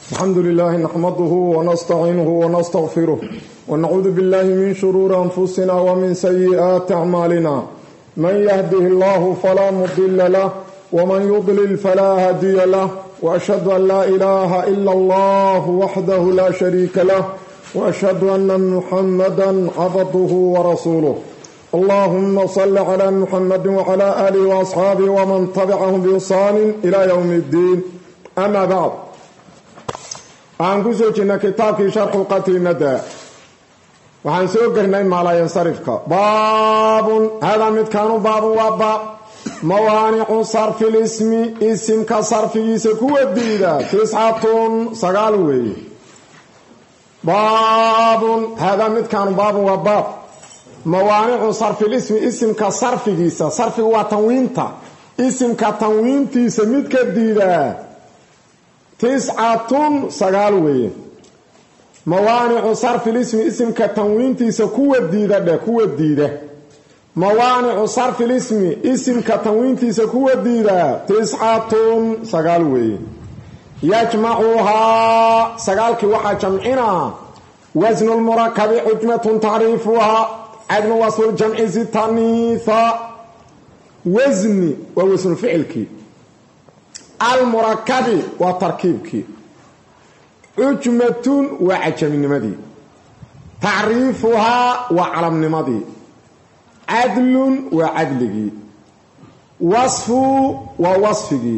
الحمد لله نحمده ونستعينه ونستغفره ونعوذ بالله من شرور أنفسنا ومن سيئات أعمالنا من يهده الله فلا مضل له ومن يضلل فلا هادي له وأشهد أن لا إله إلا الله وحده لا شريك له وأشهد أن محمدا عبده ورسوله اللهم صل على محمد وعلى آله وأصحابه ومن تبعهم بإحسان إلى يوم الدين أما بعد waxaan ku soo jirnay kitaabkii sharxu qatri nada waxaan soo garnay maalayan sarifka baabun hada midkaanu baabun waa baab mawaanicu sarfi lismi isimka sarfigiisa kuwa diida tiscatun sagaal weeye baabun hada midkaanu baabun waa baab mawaanicu sarfi lismi isimka sarfigiisa sarfigu waa tanwiinta isimka tanwiintiisa mid ka diida tiscatun sagaal weeye mawaanicu sarfi lismi isimka tanwiintiisa kuwa diida dheh kuwa diida mawaanicu sarfi lismi isimka tanwiintiisa kuwa diida tiscatun sagaal weeye yajmacuhaa sagaalkii waxaa jamcinaa wasnu lmurakabi xujmatun tacriifuhaa cadnu wasfuljamci sitaniitha wasni waa wasnuficilkii almurakabi waa tarkiibkii cujmatun waa cajaminimadii tacriifuhaa waa calamnimadii cadlun waa cadligii wasfu waa wasfigii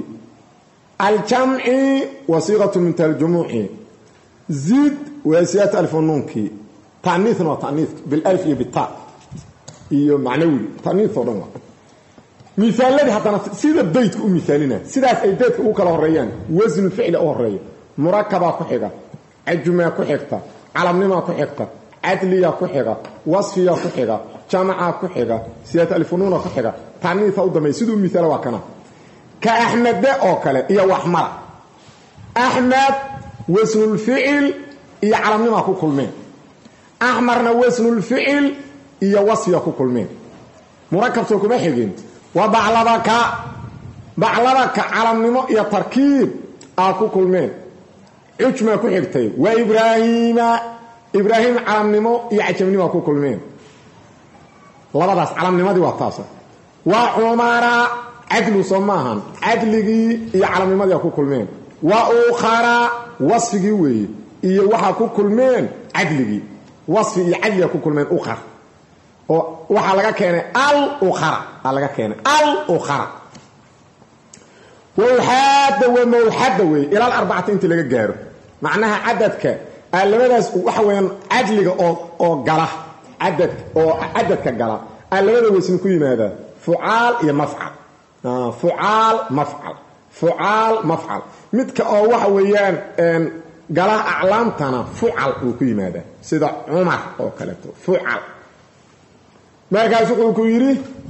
aljamci waa siiqatu min taljumuuci zid waa siyaat alfunuunkii taniithna waa taniithka bilif iyo bita iyo macnawigi taniith oo dhan waa miaaladii haddana sida baydka u miaalina sidaas ay beydka ugu kala horeeyaan wasnu ficli u horeeya murakabaa ku xiga cajumaa ku xigta calamnimaa ku xigta cadliyaa ku xiga wasfiyaa ku xiga jamacaa ku xiga siyaat alfunuuna ku xiga taniitha u dambeeya siduu miaala waa kana ka axmede oo kale iyo waxmara axmed wasnulficil iyo calamnimaa ku kulmeen axmarna wasnulficil iyo wasfiyaa ku kulmeen murakabtoo kuma xigin waa bacladaka calamnimo iyo tarkiib aa ku kulmeen cujmaa ku xigtay waa ibraahim calamnimo iyo cajamnimoa ku kulmeen labadaas calamnimadii waa taasa waa cumara cadlu soo maahan cadligii iyo calamnimadii aa ku kulmeen waa ukhara wasfigii weeye iyo waxaa ku kulmeen cadligii wasfi iyo cadligaa ku kulmeen ukhar oo waxaa laga keenay al-ukhara laga keenay al-ukhara wawxaada wa mawxada weeye ilaa arbacati intii laga gaaro macnaha cadadka labadaas waxa weeyaan cadliga oo gala cadadka gala labada wasni ku yimaada fucaal iyo mafcal fucaal mafcal midka oo waxa weeyaan gala aclaamtana fucal uu ku yimaada sida cumar oo kaleeto fucal markaas wuxuu ku yidhi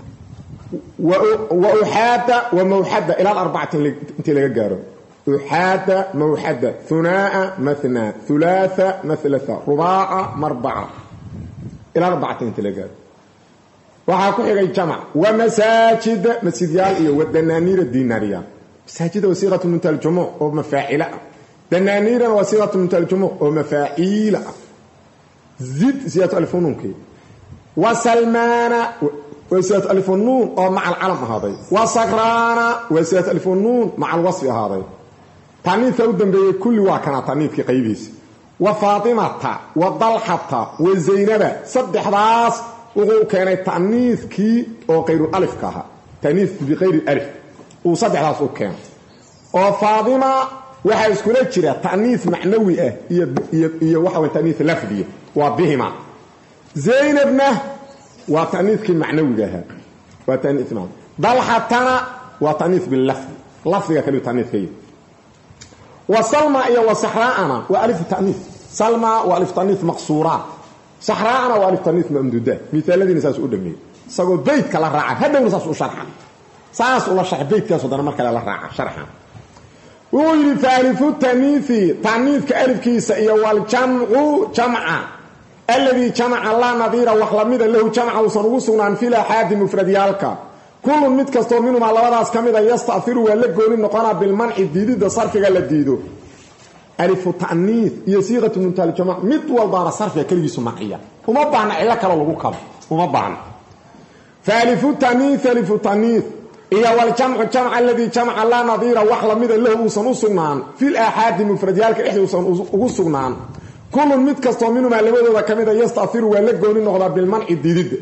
wa uxaada wa mawxada ilaa arbacati intii laga gaaro uxaada mawxada hunaa mathna hulaatha mathlata rubaaca marbaca ilaa arbacati intii laga gaaro waxaa ku xigay jamac wa masaajida masjidyaal iyo wadanaaniira diinaariya masaajida wasiiqatu min taljumuuc oo mafaacila ah danaaniirana wasiiqatu min taljumuuc oo mafaaciila ah zid siyaatu alfunuunkii wasalmaana waa siyaat alfunuun oo maca alcalam ahaaday wasakraana waa siyaat alfunuun maca alwasfi ahaaday taniidka u dambeeyey kulli waa kana taniidkii qaybiisa wa faatimata wa dalxata wa zaynaba saddexdaas wuxuu keenay taniidkii oo qayrulifka ahaa taniid biqayri alif uu saddexdaas u keenay oo faatima waxaa iskula jira taniid macnawi ah iyo waxa way taniid lafdiya waa bihima zaynabna waa taniidkii macnawiga ahaa waa taniid macnawi dalxatana waa taniid bilafdi lafdiga kaliya taniidka yahay wa salma iyo wa saxraa'ana waa alif taniid salma waa alif taniid maqsuura saxraa'ana waa alif taniid mamduuda miaaladiina saas u dhameeyay isagoo beydka la raaca hadhowna saas u sharxa saas ula sharx beydkaas wadana mar kale la raaca sharxa wuu yidhi faalifu taniifi taniidka alifkiisa iyo waljamcu jamca alladii jamaca laa nadiira wax lamida lahu jamca uusan ugu sugnaan fil axaadi mufradyaalka kullun mid kastoo minhumaa labadaas ka mida yastafiru waa la gooni noqonaa bilmanci diididda sarfiga la diido alifu ta'niis iyo siiqatu muntaha al-jamaa mid walba sarfiga kaligiisu maciya uma baahna ila kale lagu kabo uma baahna فالف تانيث إيا والجمع الجمع الذي جمع لا نظير وحلا مدى له وصنوصنان في الآحاد مفرديالك إحدى وصنوصنان كل متكستو منهما لماذا كمدا يستأثير ولقون النغضة بالمنع الديدد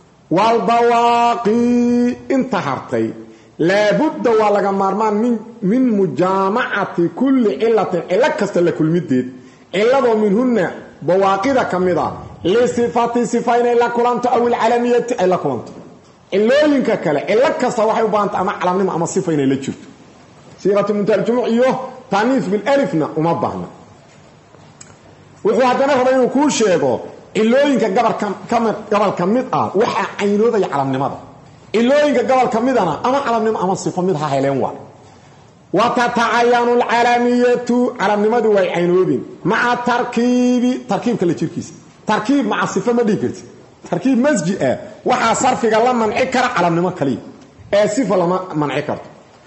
والبواقي انتحرتي لابد ولغا مارمان من مجامعة كل علة إلكست لكل مدد علة منهن بواقي كمدا لصفات صفين إلا كلانت أو العالمية إلا كلانت اللوينكا كلا إلا كسا waxay u baanta ama calaamnimo ama sifo inay la jirto siiratu muntaljumuc iyo taaniis bil alifna uma baahna wuxuu hadana raba inuu ku sheego illooyinka gobol kamid ah waxa aynooda calaamnimada illooyinka gobol kamidana ama calaamnimo ama sifo mid ha heleen waa وتتعين العالمية calaamnimadu way aynoodin ma'a tarkiibka la jirkiisa tarkiib ma'a sifo ma dhigirti تركيب مسجئ وحا صرفك لما منعي كرا على منما كلي صفة لما منعي كرا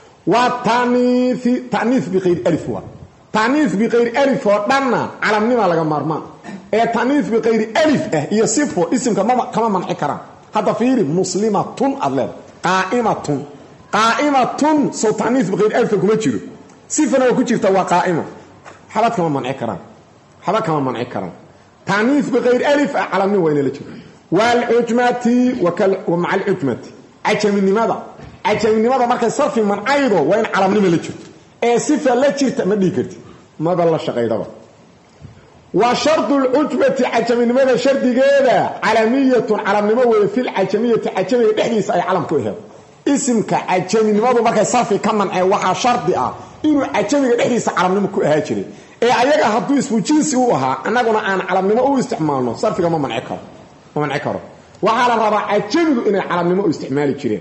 والتانيث بغير ألف هو تانيث بغير ألف هو دانا على منما لغا مرمان تانيث بغير ألف هي صفة اسم كما منعي كرا هذا فيري مسلمة أضلال قائمة سو تانيث بغير ألف كما تشيرو صفة نو كتير توا قائمة حالات كما منعي كرا تانيث بغير ألف على منما وين لتشيرو والعجمة ومع العجمة عجم لماذا مركز صرف من عيضه وين على منما لجرت صفة لجرت ما ديكرت ماذا الله شقيدها وشرط العجمة عجم لماذا شرط جيدة علمية على منما في العجمية عجمية بحديث أي علم كويها اسمك عجم لماذا مركز صرف كمان أي وحا شرط إنه عجمية بحديث على منما كويها جري أيها هدو اسمه جنسي وها أنا قلنا أنا على منما استعمالنا صرف كمان منعكر وعلى الربع عجمه إن العالم استعمال الجرين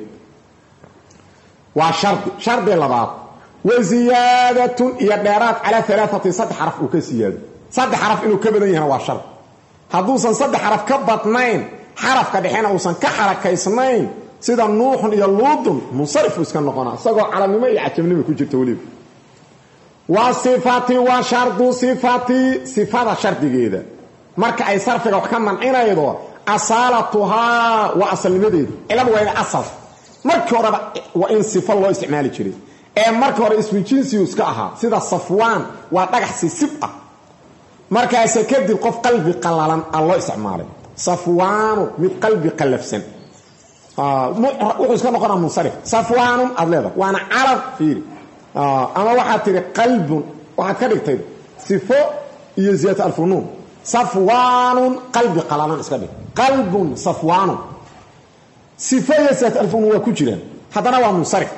وشرط اللباط وزيادة يدارات على 3 صد حرف وكسيادة صد حرف إنه كبدين هنا وشرط هدوسا صد حرف كبطنين حرف كدحين وصن كحركة اثنين سيدا نوح يلوض منصرف وسكن نقنا سقوا على مما يعجبني بكل توليب وصفاتي وشرط صفات شرط جيدة marka ay sarfiga wax ka mancinaydo asalatuha wa asalnimadeedu ilaa waa in asal marka hore waa in sifo loo isticmaali jiray marka hore ismu jinsi iska aha sida safwaan waa dhagax sisib ah markaas kadib qof qalbi qalalan loo isticmaalay safwaan mid qalbi qalafsan wuxuu iska noqonaa munsarif safwaan adleeda waana arab fiir ama waxa tiri qalbun waxa ka dhigtay sifo iyo ziyada alfunun صفوان قلب قلمان اسكدي قلب صفوان صفيه ذات الفون وكجيران هذا هو منصرف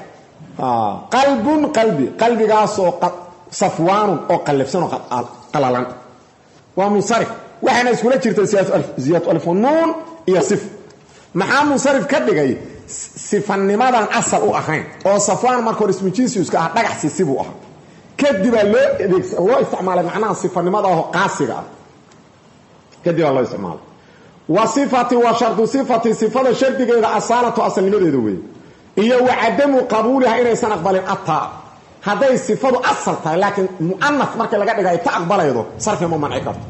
قلبي غاسو صفوان او قلبسن قلالان ومنصرف وحنا اسكولا جيرتا زياده الفنون يا صف maxaa munsarif ka dhigay sifanimadan asal u ahayn oo safwaan markoo ismu jinsi iska dhagax sisibu ah kadib loo isticmaalay macnaha sifanimada oo qaasiga ah كدي الله يسمع وصفه وشرط صفه شرط جيده اصاله اصل نمديده وي iyo وعدم قبولها inay san aqbalin atta haday sifadu asal tahay laakiin muannaf marka laga dhigay ta aqbalaydo sarfi ma manci karto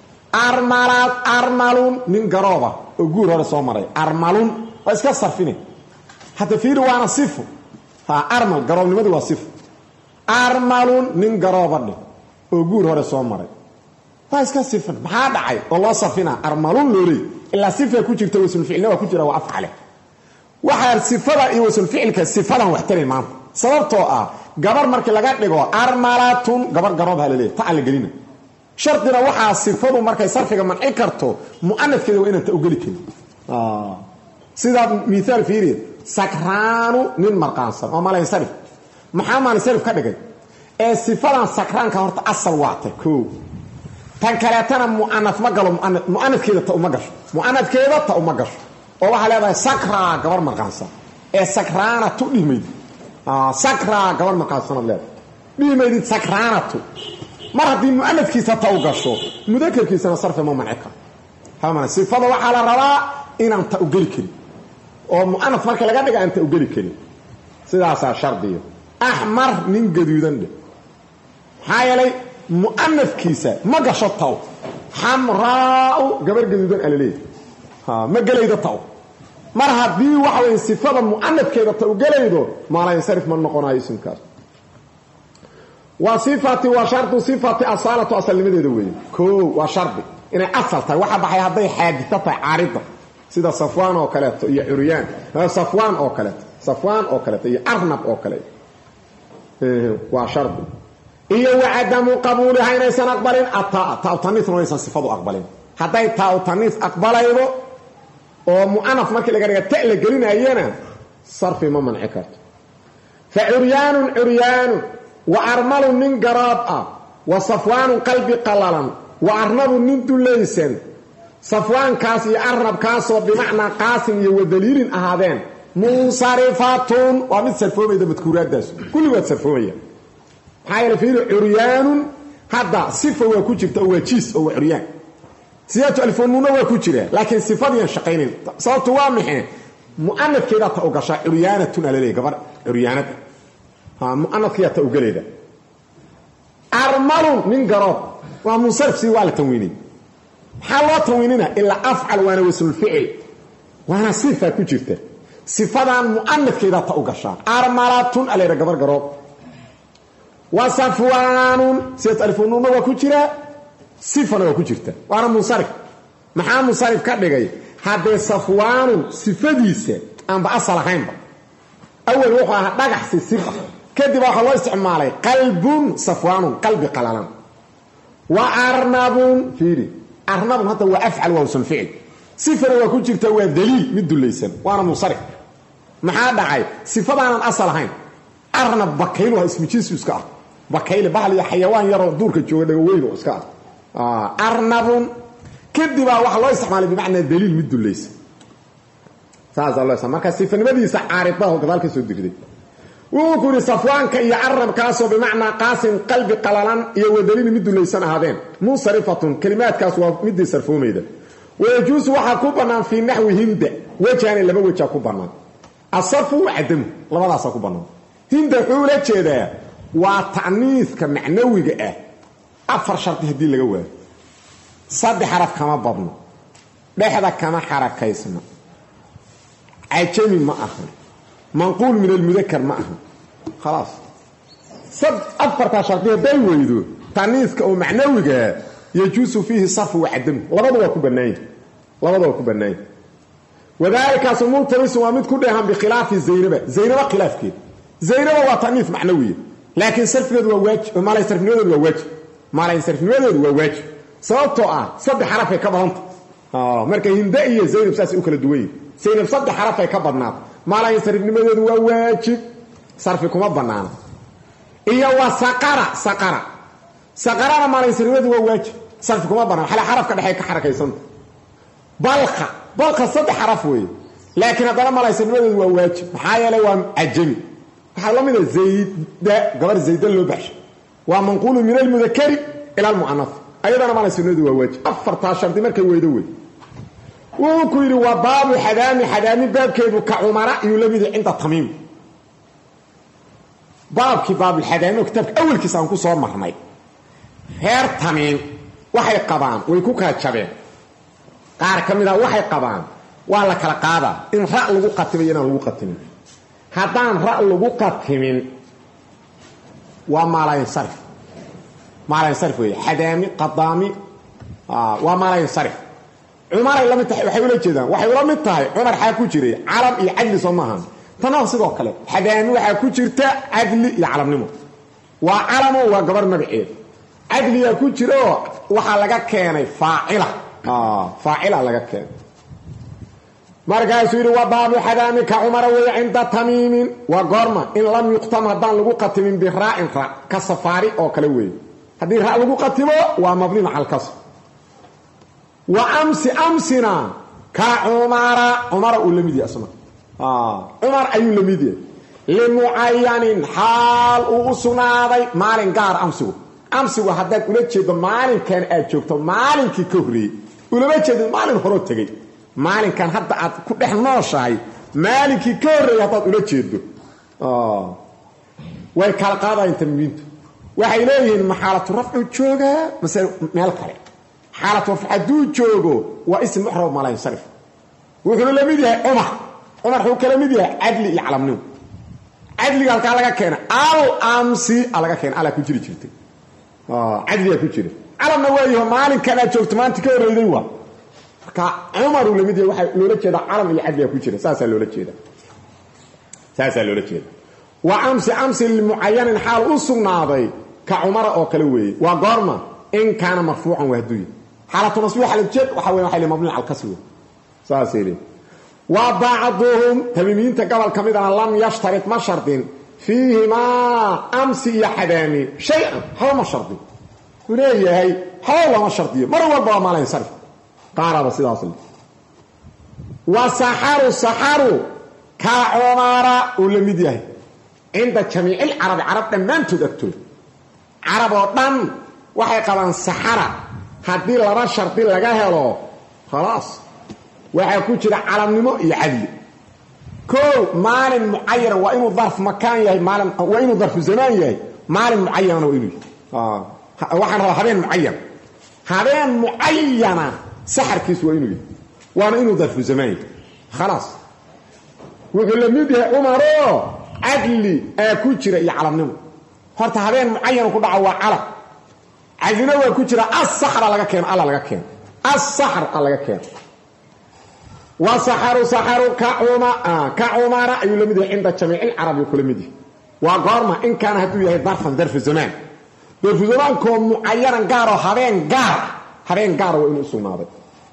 armalun min garooba oo guur hore soo maray armalun waa iska sarfine hada fiir waana sifo armal garoobnimadu waa sifo armalun min garooba oo guur hore soo maray فاسكا صفر ما دعي والله صفنا ارملون لوري الا صفه كجيرته واسم الفعل waa ku jira waa afcale waxa sifada iyo wasl ficilka sifadan waxtarin ma sababtoo ah gabar markii laga dhigo armalatun gabar garoob halaleey taal galina shartina waxa sifadu markay sarfiga manci karto muannafkeeda waa inta u gali keen sida misaal fiiri sakranu min marqansan oo malay sarf maxamed sarf ka dhigay sifadan sakranka horta asal waata koo tan kaleetana muannaf ma galo muannafkeeda ta uma gasho muannafkeeda ta uma gasho oo waxa leedahay sakra gabar marqansan sakrana tu dhimeyd sakra gabar marqansan leedahay dhimeyd sakrana tu mar hadii muannafkiisa ta u gasho mudakarkiisa sarf ma mancika hamana sifada waxa la rabaa inaan ta u gali karin oo muannaf marka laga dhigo anta u gali karin sidaas shardiyo ahmar min gaduudan hayalay مؤنث كيسا ما قشطوا حمراء قبر قدودان ألاليه ما قليدة طو مرها دي وحوين صفة مؤنث كيدا طو قليدو ما لا ينصرف من نقونا اسم كاس وصفة وشرط صفة أصالة أصل لماذا دوي كو وشرط إن أصلتها واحد بحي هذي حادثة عارضة سيدا صفوان أو كلات يا عريان صفوان أو كلات يا أرنب أو كلات وشرط إيه وعدم قبولها إن يسان أقبلين التاء تنيث ونيسان صفات أقبلين حتى التاء تنيث أقبلين ومؤنث مركي لقى تألق قلنا أيانا صرف ما منعكرت فعريان وأرمل من قراب وصفوان قلبي قللا وأرنب من دليسن صفوان كاسي أرنب كاسو بمعنى قاسم ودليل أهادين منصرفات ومن سرفوم إذا مذكورات داس كل وقت سرفومية حايل فيه عريان هذا صفة وكوشرت أو تشيس أو عريان سيادة الفنون وكوشرة لكن صفات ينشقين صوت وامحين مؤنث كده تأوقشا عريانة تنالي قبر عريانة مؤنث كده تأوقلي ده أرمل من قراب ومنصرف سيوالة تنويني حالة تنويننا إلا أفعل وانا وصل الفعل وانا صفة كوشرته صفة مؤنث كده تأوقشا أرملات على قبر قراب وصفوان سيادة الفنون وكوشرة صفة وكوشرته وانا منصرف محا منصرف كده هذا صفوان صفديسه أم بأصل حين أول وقع دقح الصفة كده بقى الله استعماله قلب صفوان قلب قللا وأرنب فيري أرنب هذا هو أفعل ووصل فعل صفر وكل شيء توا دليل مد ليسن وأنا منصرف محا دعي صفة أنا أصل حين أرنب بكيله اسمه شيء سكار بكيله بحال حيوان يرى دورك تشوفه وينه سكار أرنب كده بقى الله استعماله بمعنى دليل مد ليسن ساز الله يسمى marka sifanimadiisa caaribaha oo gadaalka soo digday uu ku safwaanka iyo arab kaaso bimaana qaasim qalbi qalalan iyo wadalin mid dulaysan ahaadeen musarifatun kalimaadkaas waa mid sarfoomayda wajuus waxa ku banaan fi nahwi hinda wajhan laba waja ku banaan asafu adam labadaas ku banaan hinda wuxuu la jeedaa waa ta'niiska macnawiga ah afar sharti hadii laga waayo saddex xaraf kama badno dhexda kama xarakaysna عجمي ما أخر منقول من المذكر ما أخر خلاص صد أفرت شرطية داي ويدو تعنيث أو معنوي يجوز فيه صرف وعدم لبضوا كبناين وذلك سمول تريس وامد كلها بخلاف الزينبة خلاف كده زينبة وتعنيث معنوية لكن صرف نود وواجه ما لا يصرف نود وواجه صوته صد حرفه كبهنت marka hindaiye Zaynab saasi u kala duway Zaynab saddex xaraf ay ka badnaad maala sarifnimadeedu waa waajib sarfi kuma banaana iyo waa saqara maala sarifnimadeedu waa waajib sarfi kuma banaana hal xaraf ka dhaxay ka xarakaysan balqa saddex xaraf weey laakiin hadana maala sarifnimadeedu waa waajib maxaa yeelay waa ajami waxa la mid ah zayda gabar zayda loo baxshay waa manqulu min al-mudhakkari ila al-mu'annath ayadana maala sarifnimadeedu waa waajib afarta sharti markay weydo weey وكيري وباب حدامي باب كيدو كعمراء يلمد عند التميم باب الحدامي كتاب اول كيسان كو سو مرناي هير تميم waxay qabaan way ku ka jabeen qaar kamida waxay qabaan waa la kala qaada in ra' lagu qatimin inaan lagu qatimin hadaan ra' lagu qatimin waa maalayn sarf way xadaami qadaami waa maalayn sarf عمر لم تحي waxay ula jeedaan waxay ula mid tahay Umar xaa ku jiray calam iyo adli Soomahan tanoo sidoo kale xadaami waxa ku jirta adli iyo calamnimo waa calamo waa gabar magaceed adli ya ku jiro waxa laga keenay faa'ila laga keenay markaas yiri waa baabu xadaami ka Umar way inda tamim wa gorma in lam yuqtam hadan lagu qatimin bi ra'in ka safari oo kale weey hadii ra' lagu qatimo waa mabni al kasr أمسنا كعمر ولميدي أسمع عمر أي لميدي لمعين حال وصنادي مالين قار أمسو حدك ولتشد مالين كان أجوكتو مالين كي كهري ولتشد مالين هروت تجي مالين كان حتى كل إحنا شاي مالين كي كهري حتى ولتشد ويكالقاضي أنت مبينتو waxay leeyihiin maxaalatu rafcu jooga masal meel kale xaalatu rafcu haduu joogo waa ism muhrab ma la yansarif wuxuu la mid yahay umar wuxuu kala mid yahay adli iyo calamnimo adliga halka laga keenay al amsi laga keenay ala ku jiri jirtay adliga ku jira calamna waayo maalin kala joogto maanta ka horeeyay waa marka umar uu la mid yahay waxa loola jeeda calam iyo adliga ku jira saasa loola jeeda wa amsi limuayyan hal usugnaday ka umar oo kale weey waa goorma in kana marfuucan wahduy halatu nasbiha hal jeed waxa weey waxa mabni al kasri saasiri wa ba'dhum tamimiinta gabal kamidana lam yashtarit ma shardin fiihima amsi ya hadani shay'an hawa ma shardin kuleeyahay hawa ma shardiyo mar walba ma la yansarif qaaraba sidaas wa saharu ka umara ulamid yahay inda jamiil arab dhammaantood agtood arab oo dhan waxay qabaan sahara hadii laba shardi laga helo خلاص waxa ku jira calamnimo iyo adli koo maalin muayyan waa inuu darf makaan yahay maalin waa inuu darf zaman yahay maalin muayyan waa inuu waxaan rabaa habeen muayyana saxarkiis waa inuu waana inuu darf zaman yahay خلاص wuxuu la mid yahay umaro adli ku jira iyo calamnimo horta habeen muayyan ku dhaco waa calam adina waa ku jira as-sahra laga keen alla laga keen as-sahra laga keen وسحر كعمر يلمد عند جميع العرب يلمد وقرما إن كان هدو يهي ظرف زمان كون معينا قارو هبين قارو وإنه سنابت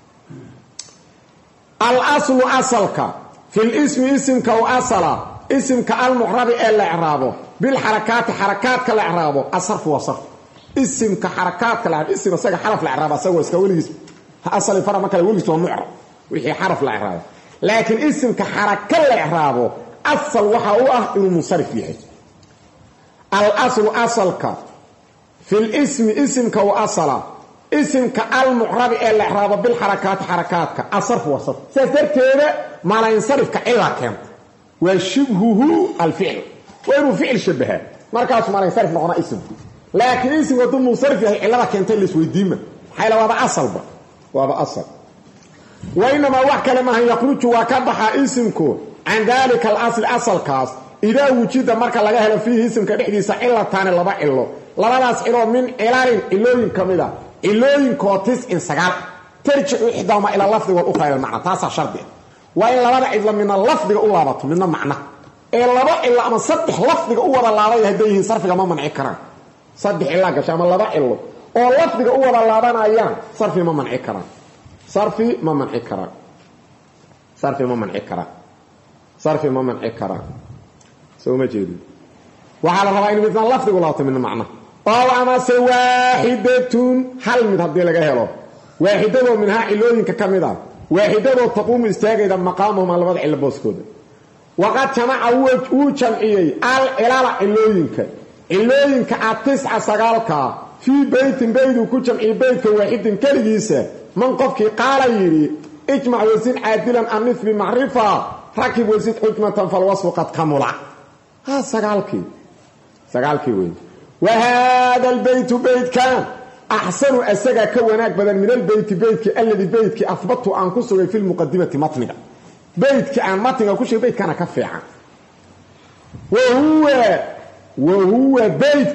الأصل أصلك في الاسم اسمك وأصلا اسمك المعرب إلا إعرابه بالحركات حركات كالإعرابه الصرف وصرف اسمك حركات كالإعرابه اسم ساق حرف الإعرابه سوى اسكولي اسم أصل الفرق ما كان يقول معرب وحي حرف الإعراب لكن اسمك حركة الإعراب أصل وحاوه إنه منصرف فيه الأصل أصلك في الاسم اسمك وأصلا اسمك المعرب الإعراب بالحركات حركاتك الصرف وصرف سيسرت هذا ما لا ينصرف كإلا كان وشبهه الفعل وإنه فعل شبهه مركز ما لا ينصرف نقنا اسم لكن اسم ودوم منصرف فيه إلا كان تلس ويديمه حيلا وضع أصل وضع أصل وإنما وحكى لما يخرج وكبح اسمك عن ذلك الأصل أصل كاس إذا وجد مركا لغا فيه اسمك دحديسا إلا تاني لبا إلو لبداس إلو من إلالين إلوين كميدا إلوين كوتس إن سقال ترجع إحداهما إلى اللفظ والأخرى إلى المعنى تاسع شرط وإن لبدا إلا من اللفظ أولابط من المعنى إلا لبا إلا أما صدح لفظ أولا الله يهديه صرفك ما منعي كران صدح إلا كشام لبا إلو أو لفظ أولا الله أيام صرفي ما منعي كران صرفي ما منع كرا سو ما جيدي وعلى رأي مثل اللفظ ولا من المعنى أو أما واحدة هل من هذه لغا هلو واحدة منها علوين ككمدا واحدة تقوم استاغيدا مقامهم على وضع البوسكود وقد جمع وجمعي الإلال علوين كالتسعة سقالك في بيت وكجمعي بيت واحد كالجيسة من قفك قال يري اجمع وزين عادلا النثب معرفة ركب وزين حكمة فالوصف قد كمل ها سقالكي وين وهذا البيت بيت كان أحسن أسجى كوناك بدل من بيتك الذي بيتك أثبته أن كسر في المقدمة مطنقة بيتك عن مطنقة كل شيء بيت كان كفيعا وهو بيت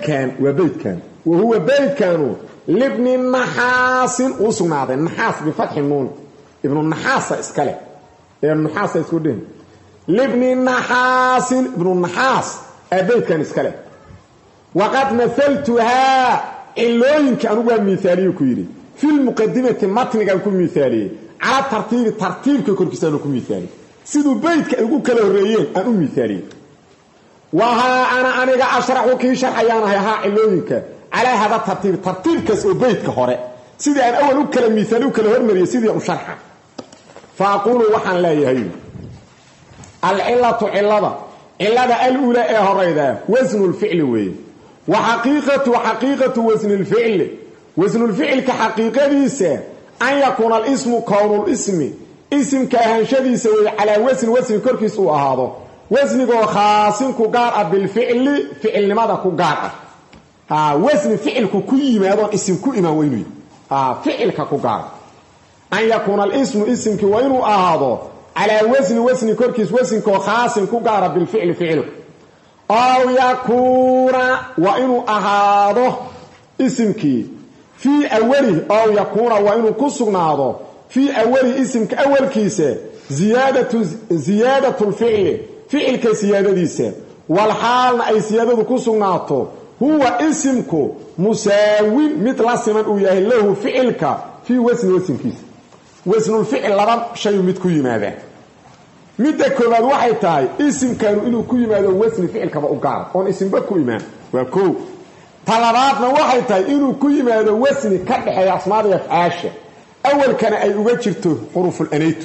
كانوا لابن النحاس وصناد النحاس بفتح النون ابن النحاس اسكاله النحاس اسكودين لابن النحاس ابن النحاس ابيت كان اسكاله وقد مثلتها اللوين كانوا مثالي كيري في المقدمه متن كان مثالي على ترتيب كوركيسانو مثالي سيدو بيت كانوا كلا هريين انو مثالي وها انا اشرح كي شرحيانا ها اللوينك على هذا ترتيب كاس بيتك هره سيدي ان اول كلام مثال وكلام هرمري سيدي اشرحها فاقول وحن لا يهي العله الا الاولى هريده وزن الفعل وي وحقيقه وزن الفعل كحقيقته ان يكون الاسم كون الاسم اسم كهنشديسه على وزن كركيس او اهاده وزنه خاص كو غار بالفعل فعل لماذا كو غار وزن فعل كوكي ماذا اسم كوي ما وينوي فعل كوكار أن يكون الاسم اسم كوينو هذا على وزن كوركيس وزن كخاص كوكار بالفعل فعل أو يكون وإنو هذا اسم كي في أوله أو يكون وإنو كسغناده في أول اسم كأول كيسة زيادة الفعل فعل كسيادة ديسة والحال أي سيادة كسغناته هو اسمك مساوي مثل سمن وياه له فعلك في وزن كيسة وزن الفعل لرم شيء متكوي ماذا متكوي واحد تاي اسم كانوا إنه كوي ماذا وزن فعلك بأقار on اسم بكوي ما وكو طلباتنا واحد تاي إنه كوي ماذا وزن كبحي أصمار يفعاشه أول كان أي أجرته حروف الأنيت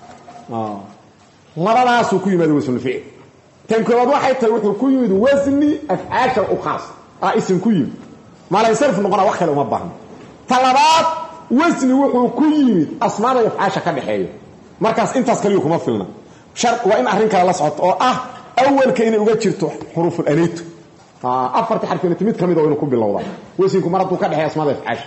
لبداس كوي ماذا وزن الفعل تنكرد واحد تروح كوي ماذا وزن أفعاش الأخاص اسم كوي ما لا يصرف نقرأ وخل وما بهم طلبات وزن وحو كوي ماذا أصمار يفعاش كبحي مركز أنت أسكليكم مفلنا شرط وإن أهرنك على صعد أول كان أجرته حروف الأنيت أفرت حرفين تميت كم يدعون كوب بالله وزنكم مرضوا كبحي أصمار يفعاش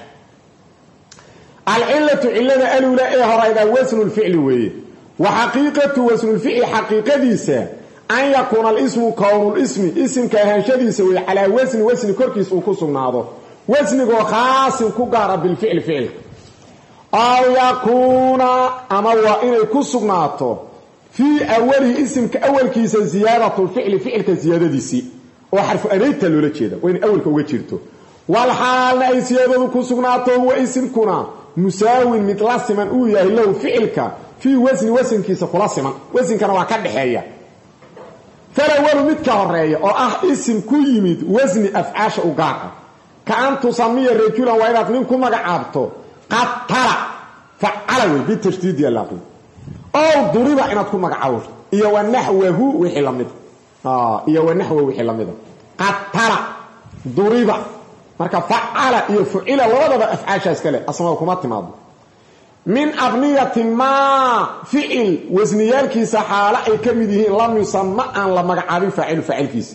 العلة علة الأولى هذا وزن الفعل وي وحقيقة وزن الفعل حقيقة ديسة أن يكون الاسم كون الاسم اسم كهانشة ديسة على وزن كوركيس وكسم ناظر وزن خاص كقارة بالفعل فعل أو يكون أما وإن كسم ناظر في أول اسم كأول كيس زيادة الفعل فعل كزيادة ديسي وحرف أريد تلولة كده وإن أول كوجيرته والحال أي زيادة كسم ناظر هو اسم كنا مساوي مثل سمن اوياه له فعلك في وزن كيس خلاصما وزن كان واحد دحيا فالاول مid ka horeeya oo اسم ku yimid وزن افعاش u gaar كان تسمي الرجل وإذا nin ku magacaabto qatala fa'ala bi tashdid ya laqi oo duriba inaad ku magacaawdo iyo wanahwahu wixii lamid iyo wanahwahu wixii lamid qatala duriba marka fa'ala iyo fu'ila labadaba afcaashaas kale asmaa kuma timaado min abniyati ma fi'il wazniyalkiisa xaala ay kamid yihiin lam yusamma an la magacaabin fa'ilkiisa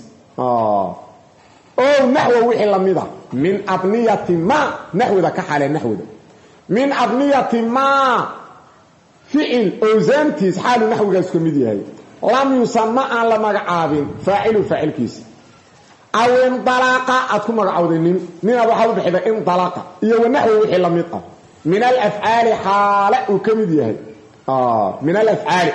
oo nahwa wixii lamida min abniyati ma nahwada ka xaale nahwada min abniyati ma fi'il awzantis xaalu nahwigaas kamid yahay lam yusamma an la magacaabin fa'ilkiisa أو انطلاقة أتكون مقعودين من أبو حاول بحذا انطلاقة ونحو وحي لميقة من الأفعال حالة وكمدية من الأفعال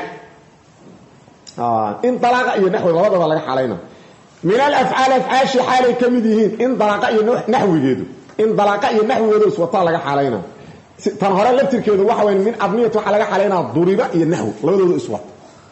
انطلاقة ونحو غلطة لك حالينا من الأفعال أفعال حالة كمدية انطلاقة نحو جيدو انطلاقة ونحو جيدو سوطة لك حالينا تنهر اللبتر كيدو وحوين من أبنية لك حالينا ضريبة ينحو لبدو إسوة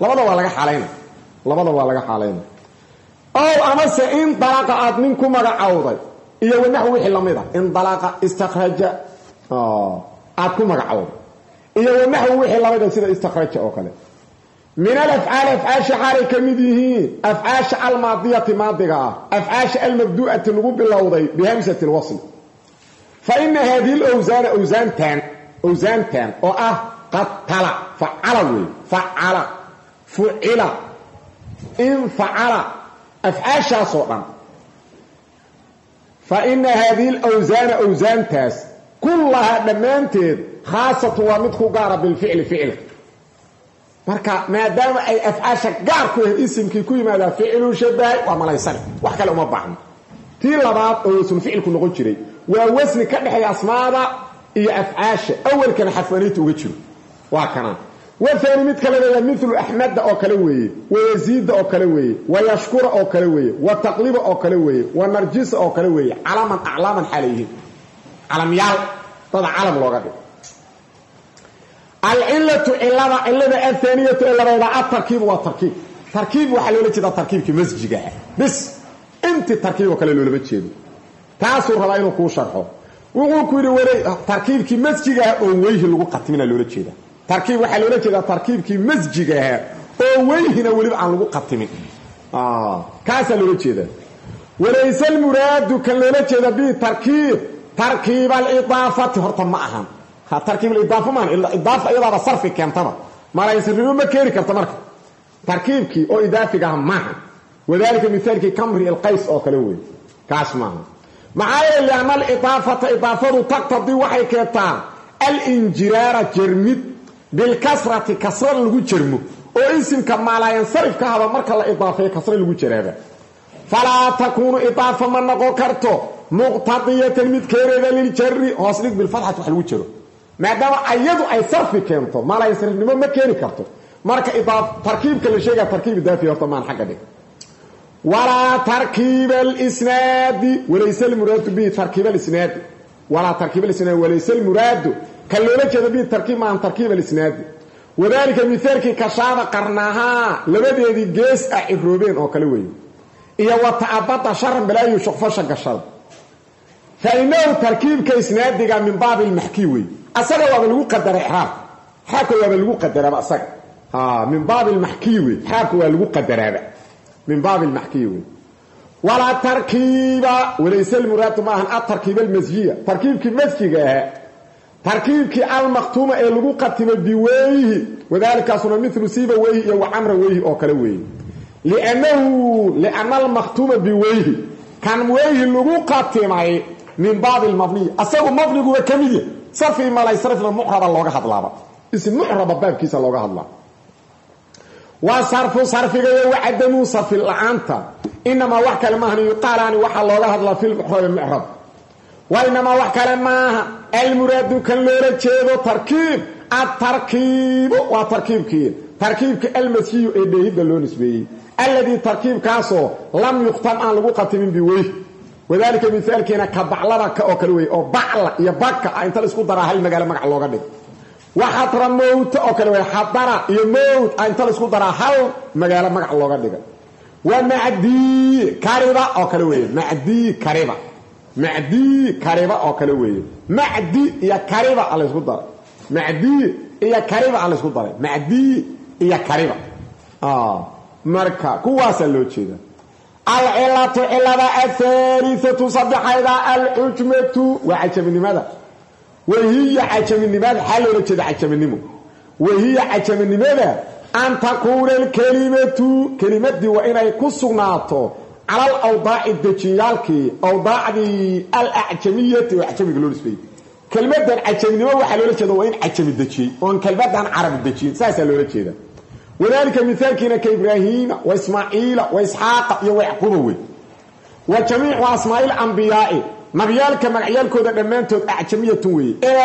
لبدو لك حالينا أو أمس إن طلاق منكم مقعوضي إيا ونحو وحي لميضة إن طلاق استخرج أتكم مقعوض إيا ونحو وحي لميضة سيدة استخرج أوكالي من الأفعال أفعاش حالي كميديه أفعاش الماضية ماضية أفعاش المبدوءة الغب اللوضي بهمسة الوصل فإن هذه الأوزان أوزان تان قتل فعلوي فعل فعل إن فعل أفعاشا صورا فإن هذه الأوزان أوزان تاس كلها دمانتين خاصة ومدخو قارة بالفعل فعل marka maadaama ay afcaasha gaar ku yahay isimkii ku yimaada ficil shabaah waa malaysan wax kale uma baahna tii labaad oo ism ficilku noqon jiray waa wasni ka dhaxay asmaada iyo afcaasha awalkan xarfanaytu uga jiro waa kana وثاني مid kale waa mithlu ahmad oo kale weeye wayazid oo kale weeye wayashkur oo kale weeye wataqlib oo kale weeye wanarjis oo kale weeye alaman a'laman xalayhi alam yal tada alam looga dhig العلة إلا الثانية إلا التركيب والتركيب تركيب وحلولة جدا تركيب كمسجد بس انت تركيب وكلا لولة بتشيدو تاسو رباينو كو شرحو وقول كويري وري تركيب كمسجد وويه لغو قتمنا لولة جدا تركيب وحلولة جدا تركيب كمسجد وويهنا ولي عن لغو قتمين كاسا لولة جدا وليس المراد كان لولة جدا بي تركيب الإضافة هرطا معهم تركيب الإضافة مان الإضافة أيضا بصرف كامتما ما لا يسربون مكيري كامتمارك تركيبك أو إضافة معها وذلك مثالك كمري القيس أو كلوي كاس معها maxaa li'anna al-idaafata idaafadu taqtadii waxay keentaa al-injiraara jarmid bilkasrati kasra lagu jarmo oo isimka maalayansarif ka haba marka la idaafeeyo kasra lagu jaraaba falaa takuunu idaafa ma noqon karto muqtadiyatan mid keeneeda liljari hoos dhig bilfatxati wax lagu jaro maadaama ayadu ay sarfi keento maalayansarifnimo ma keeni karto marka tarkiibka la sheegaya tarkiib idaafi horta maan xagga dhig walaa tarkiib alisnaadi walaysa almuraadu bihi tarkiib alisnaadi walaa tarkiib alisnaadi walaysa almuraadu kan loola jeeda bihi tarkiib maan tarkiib alisnaadi wadaalika mithaalkii kashaada qarnahaa labadeedii gees ah ciroobeen oo kale weeye iyo wata'abada sharan balaayu shuqfasha gashada fa inahu tarkiibka isnaadiga min baabi almaxkii weeye asaga waaba lagu qadaray xaabka waaba lagu qadaraaba asaga min baabi almaxkii weeye xaabka waa lagu qadaraaba من باب المحكي ولا تركيب وليس المراد معها التركيب المزجية تركيب كمزجية تركيب كالمختومة اللي قتم بويه وذلك أصلا مثل سيبا ويه وعمر ويه أو كلا ويه لأن المختومة بويه كان ويه اللي قتم من باب المبني أصلا مبني هو كمية صرفي ما لا يصرف المحرب الله قد الله اسم محرب باب كيس الله قد الله وصرفك وعدم صرف العنطة إنما وحكى لما يقال عني وحى الله هذا في المحرب المحرب وإنما وحكى لما المراد كان لورجيدو تركيب التركيب وتركيب كي تركيب المسيو إيديه دلو نسبيه الذي تركيب كاسو لم يختم عن لغوقة من بيويه وذلك مثال كينا كبعلبا كأوكلوي أو بعلا يبكى أنت لسكو دراها المقالة مقع اللغة دي وحضر موت او كلمه حضر يموت انت لسكو درا هل مغاله مغا لوغا دغ ومعدي كاريبا او كلمه معدي كاريبا او كلمه معدي يا كاريبا على اسكو دار معدي يا كاريبا على اسكو دار معدي يا كاريبا marka kuwaas loo jeeda al-ilatu ilaba atharithatu sabihayda al-ujmatu wa ajabnimada وهي عجم النماد حال ورجد عجم النمو وهي عجم النماد أن تكون الكلمة كلمة دي وإن يكسوناته على الأوضاع الدجيالكي أوضاع دي الأعجمية وعجم يقولون فيه كلمة دي عجم النمو وحال ورجد وإن عجم الدجي وإن كلمة دي عرب الدجي ساسا ورجد وذلك مثال كنا كإبراهيم وإسماعيل وإسحاق ويعقوب وجميع أسماء الأنبياء نبيالك مغيالكو دمانتود اعجميه وي الى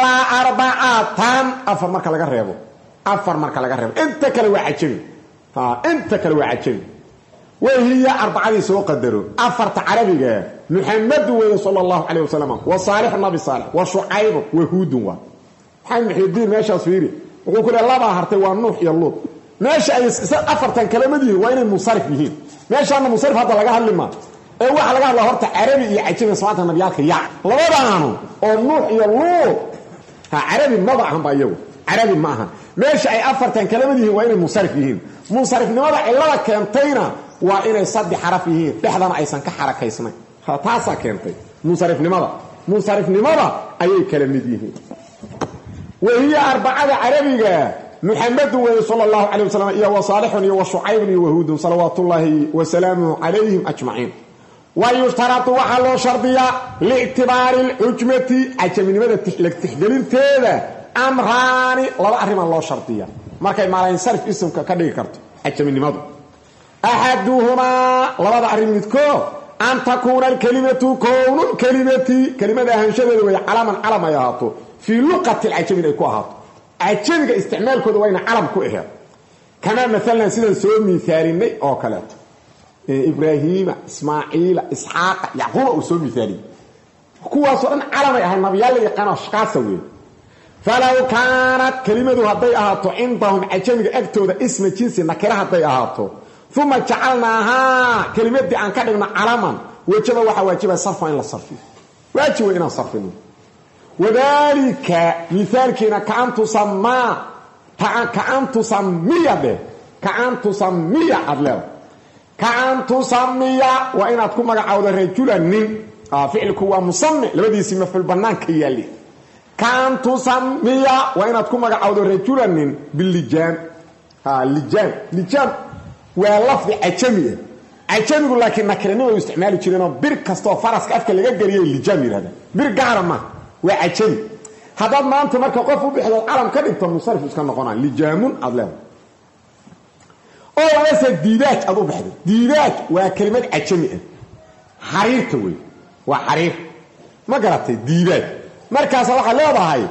4 افر marka laga reebo inta kale waa ajami inta kale waa ajami وهي 4 soo qadaro afarta carabiga محمد صلى الله عليه وسلم وصالح النبي صالح وشعيب وهود محمد الدين ماشي اسفيري wuxuu kula laba hartay waa nuux iyo luud meesha ay afartan kalamadii waa inay musarif yihiin meesha aan musarif hada laga hadlima waxa laga hadlaa horta carabi iyo ajami soomaaliya nabiyalka labadaanu oo nuux iyo luud carabi ma baahan bayagu carabi ma aha meesha ay afartan kalamadii waa inay musarif yihiin musarifnimada cilada keentayna waa inay saddex xaraf yihiin dhexdana aysan ka xarakaysnay taasa keentay musarifnimada ayay kala mid yihiin وهي 4 عربية محمد صلى الله عليه وسلم وصالح وشعيب وهود صلوات الله وسلامه عليهم أجمعين ويشترط وحلو شرطية لاعتبار الحجمة عجمين ماذا تحدلين تيدا أمراني لو أحرم الله شرطية ما كان ما لا ينصرف اسمك كده كرت عجمين ماذا أحدهما لو أحرم مذكو أن تكون الكلمة كون كلمة هنشدد وهي علما يهاتو في لغة العجمين يكون هاتو عجمين استعمال كده وين علم كوئها كما مثلا سيدا سوى مثالي أو كلات إبراهيم إسماعيل إسحاق يعقوب وسوى مثالي كوا صورا علم يهي النبيال يقانوا شقاسوين فلو كانت كلمة هاتي أهاتو عندهم عجمين أكتو اسم جنسي نكرا هاتي أهاتو ثم جعلناها كلمة دي عن كدنا علما وجب واجب صرفا إلى الصرفين واجب إلى الصرفين وذلك مثال كنا كأن تسمي وإن تكون مقعود رجلا فعلك هو مصمي لبدي يسمى في البنان كيالي كأن تسمي وإن تكون مقعود رجلا باللجان لجان ولفظ عجمية عجمي لكن نكرنه واستعمال جيرانو بير كاستو فرس افك لغا غريي لجامي هذا بير غارما وعجمي هذا ما انت marka qof u bixdo calam ka dhigto musarif iska noqonaa lijaamun adlam oo wasa diidaaj adu bixdo diidaaj waa kelimad ajami ah xariirta way waa xariir ma garatay diidaaj markaas waxa leedahay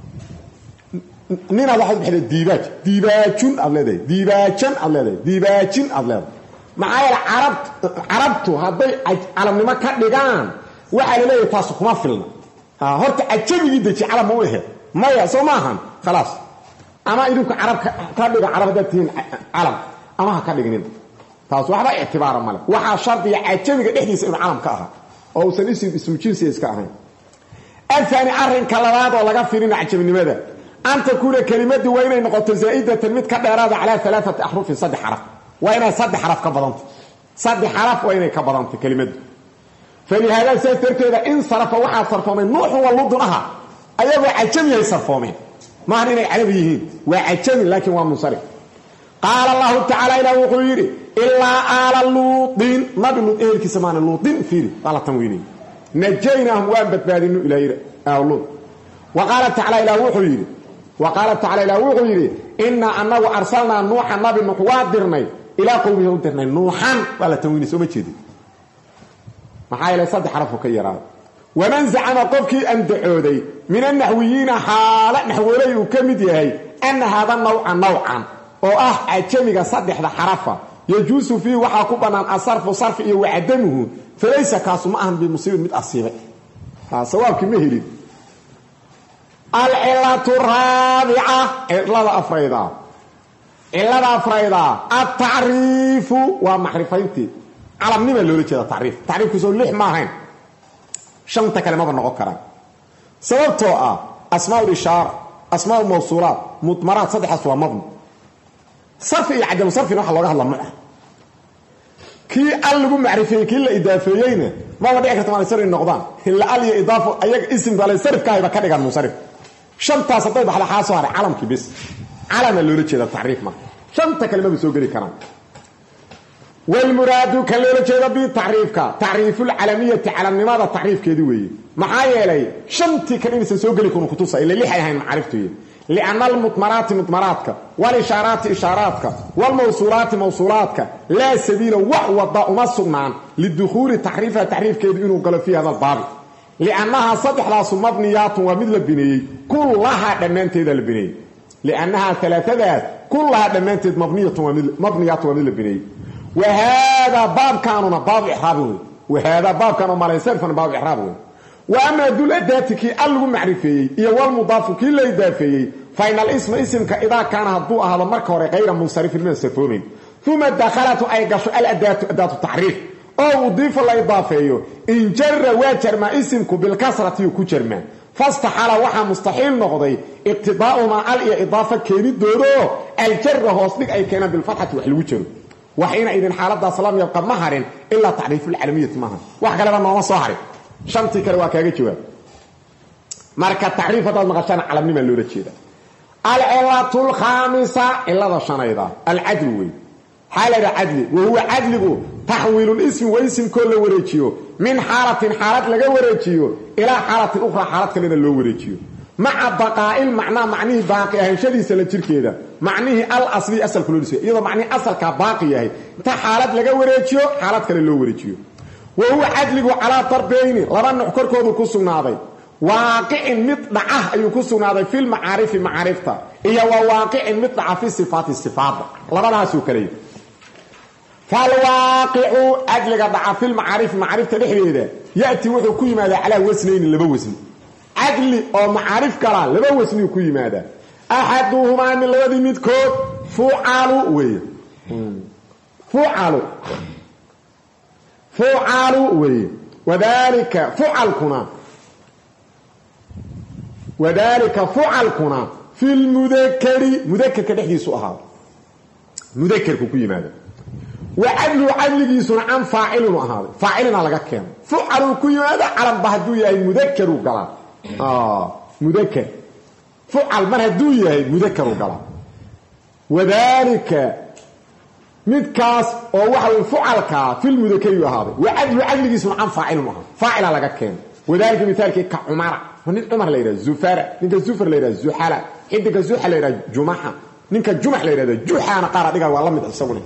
nina waxa bixdo diidaaj diibaajun adleeday diibaajan adleeday diibaajin adleeday maxay arabtu haday calamnimo ka dhigaan waxa leeyahay taas kuma filna horta ajabigi daji calam u yahay maya soo maahan خلاص ama idinku arab ka dhiga arabadatiin calam ama ka dhignin taas waxba ictibaar ma leh waxa shardiya ajabiga dhexdiisa inuu calam ka aha oo uusan ismu jinsi iska ahayn afani arrinka labaad oo laga fiirin ajabinimada anta kuula kalimadu waa inay noqoto zaa'idatan mid ka dheeraada ala 3 ahruf saddex xaraf waa inay saddex xaraf ka badanta saddex xaraf waa inay ka badanta kalimadu فلهذا سيتركيدا إن صرف واحد صرفومين نوح واللضنها أيضا عجمي يصرفومين ما هنين عربيين وعجمي لكن هو منصرف قال الله تعالى إلى وقيري إلا آل اللوطين نبي اللوطين كسمان اللوطين فيري قال التنويني نجيناهم وانبت بادين إلى اللوط وقال تعالى إلى وقيري إنا أنه أرسلنا نوحا نبي نقوادرني إلى قومه ودرني نوحا قال التنويني سوما تشيدي maxay la saddex xaraf ka yaraa waman za'ama qofkii an ducooday min an-nahwiyiina haala nahwalay uu kamid yahay an hada naw'an oo ah ajamiga saddexda xarafa yajuusu fi waxa ku banaan asarfu sarf iyo wa'adamuhu falaysa kaasuma ahan bi musiib mid asiiba sawaabki ma helin al-ilatu rabi'a illada afrayda at-ta'rifu wa ma'rifaynti علمني لو لجيدا تعريف كسو لح ما هين شنطه كلمه بنقو كرا سببتو اسماء الاشاره اسماء الموصولات مضمرات صدح اسوا مضم صرف العدم صرف waxa looga hadla ma kii al lagu macrifay kii la idaafeeyayna ma wada dhici karto ma sar noqdaan illa al idaafo ayaga ism gal sarf kaayba ka dhigan musarif shanta saday baxda xaaso har calamki bis calama loo ljeeda taariif ma shanta kalima soo gali karaan والمراد كلنا جيدا بتعريفك تعريف العالمية على النماذج تعريف كذي وي معايا لي شنتي كلمة سوقلي كونوا كتوسا إلا ليه هاي معرفته لأن المطمرات مطمراتك والإشارات إشاراتك والموصولات موصولاتك لا سبيل وضع مصنعا للدخول تعريفها تعريف كذي إنه قال في هذا الباب لأنها صدح راس مبنيات ومثل البني كلها دمنت هذا البني لأنها ثلاثة كلها دمنت مبنيات ومثل البني وهذا باب كانوا باب إحرابه وهذا باب كانوا ما يصرفون باب إحرابه وأما دول أداتك ألغو معرفي إيوال المضاف كي لا يدافي فإن الاسم اسمك إذا كان الضوء هذا مركور غير منصرف من السفومين ثم دخلت أي قشو الأداة أداة التحريف أو أضيف الله إضافيه إن جر واجر ما اسمك بالكسرة يكجر ما فاستحال وحا مستحيل نقضي اقتضاء ما ألئي إضافة كيني دورو الجر هوصلك أي كان بالفتحة وحلوجر وحين إذن حالة صلام يبقى مهر إلا تعريف العلمية مهر وحكا لما ما صهري شمتي كرواكا جواب ماركة تعريف هذا المغشان على من اللي رتشيدا العلة الخامسة إلا ذا شنايدا العدل حالة العدل وهو عدل تحويل الاسم واسم كل وريتشيو من حالة لغا وريتشيو إلى حالة أخرى حالة كلنا اللي وريتشيو مع بقاء المعنى معنيه باقي هي شديسه لجيركيدا معنيه الاصلي اصل كلودسي ايضا معنيه اصل كباقي هي تا حالات لغا وريجيو حالات كale loo wareejiyo وهو عدل على طرفين لبا نوع كركوdu ku sugnaaday واقع mid dhaca ayuu ku sugnaaday fil maarifta iyo واقع mid dhaca fi sifaat labadaas oo kale فالواقع عدل dhaca fil maarifta dhexdeeda yaati wuxuu ku yimaada ala wasnayn laba wasn عدل او معارف كلا لبا وسني ku yimaada احدهما من لبدي midkood fu'alu way fu'alu way وذلك فعلكنا في المذكر مذكر كدحيسو ahaa مذكر ku yimaada وعدل عدليسو عن فاعل ahaa فاعلنا laga keen fu'alu ku yimaada calam bahdu yahay mudhakkar u gala مذكر فعل من هدو يهي مذكر وقال وذلك midkaas oo waxa uu fucalka fil mudakari ahaaday wa'adlu adligiisu an faa'il ma faa'ila laga keen wadaalka mithaalki ka umara nin umar la yiraahdo zufara ninka zufar la yiraahdo zuhala xidiga zuhala la yiraahdo jumaha ninka jumah la yiraahdo juhana qaar adiga waa la mid asaguna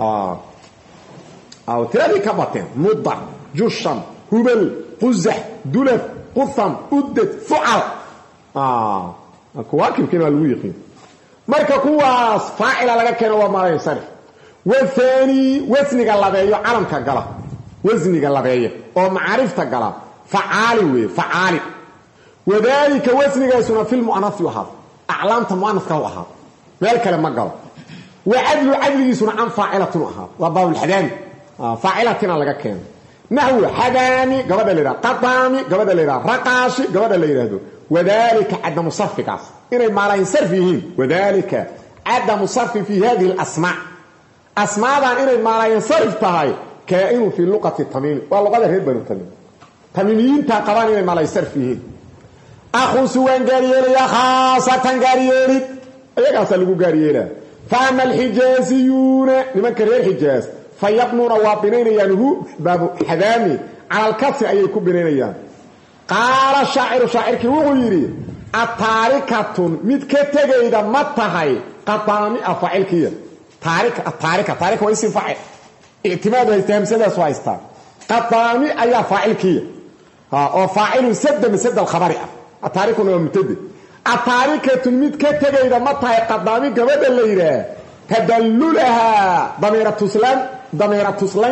aw tiradi ka bateen mudda jusham hubal quzah dulaf qufam uddat fu'al kuwaakib kina lagu yiqiin marka kuwaas faa'ila laga keeno waa maray sarif وثاني وزنك لبيه علمك غلا وزنك لبيه او معرفته غلا فعال فعال وذلك وزنك يسمى في المؤنث وهذا اعلامه مؤنث وهذا ذلك لما قال وعدل يسمى عن فاعله وهذا وباب الحدان فاعلتنا لغا كين نحو حداني غبد ليرا قطامي غبد ليرا رقاشي غبد ليرا وذلك عدم صرف كاس ان ما لا ينصرف فيه وذلك عدم صرف في هذه الاسماء أسماء إنه ما لا ينصرف تهاي كائن في لغة التميم واللغة غير بنو التميم تميميين تقران إنه ما لا ينصرف فيه أخو سوان قريلي يا خاصة قريلي أيها أسألوا قريلي فأما الحجازيون لمن كرير الحجاز فيبنون وابنين ينهو باب حذامي على الكسر أي كبنين ين قال الشاعر شاعر كيوغيري التاركة متكتغ إذا متهاي قطامي أفعل كيه تارك واسم فاعل اعتماد التمثيل سوايستا قطامي اي فاعل كيه او فاعل سد من سد الخبر التارك هو مبتدا التاركه تلميذ كتغيدا متى قطامي غبد ليره تدللها ضمير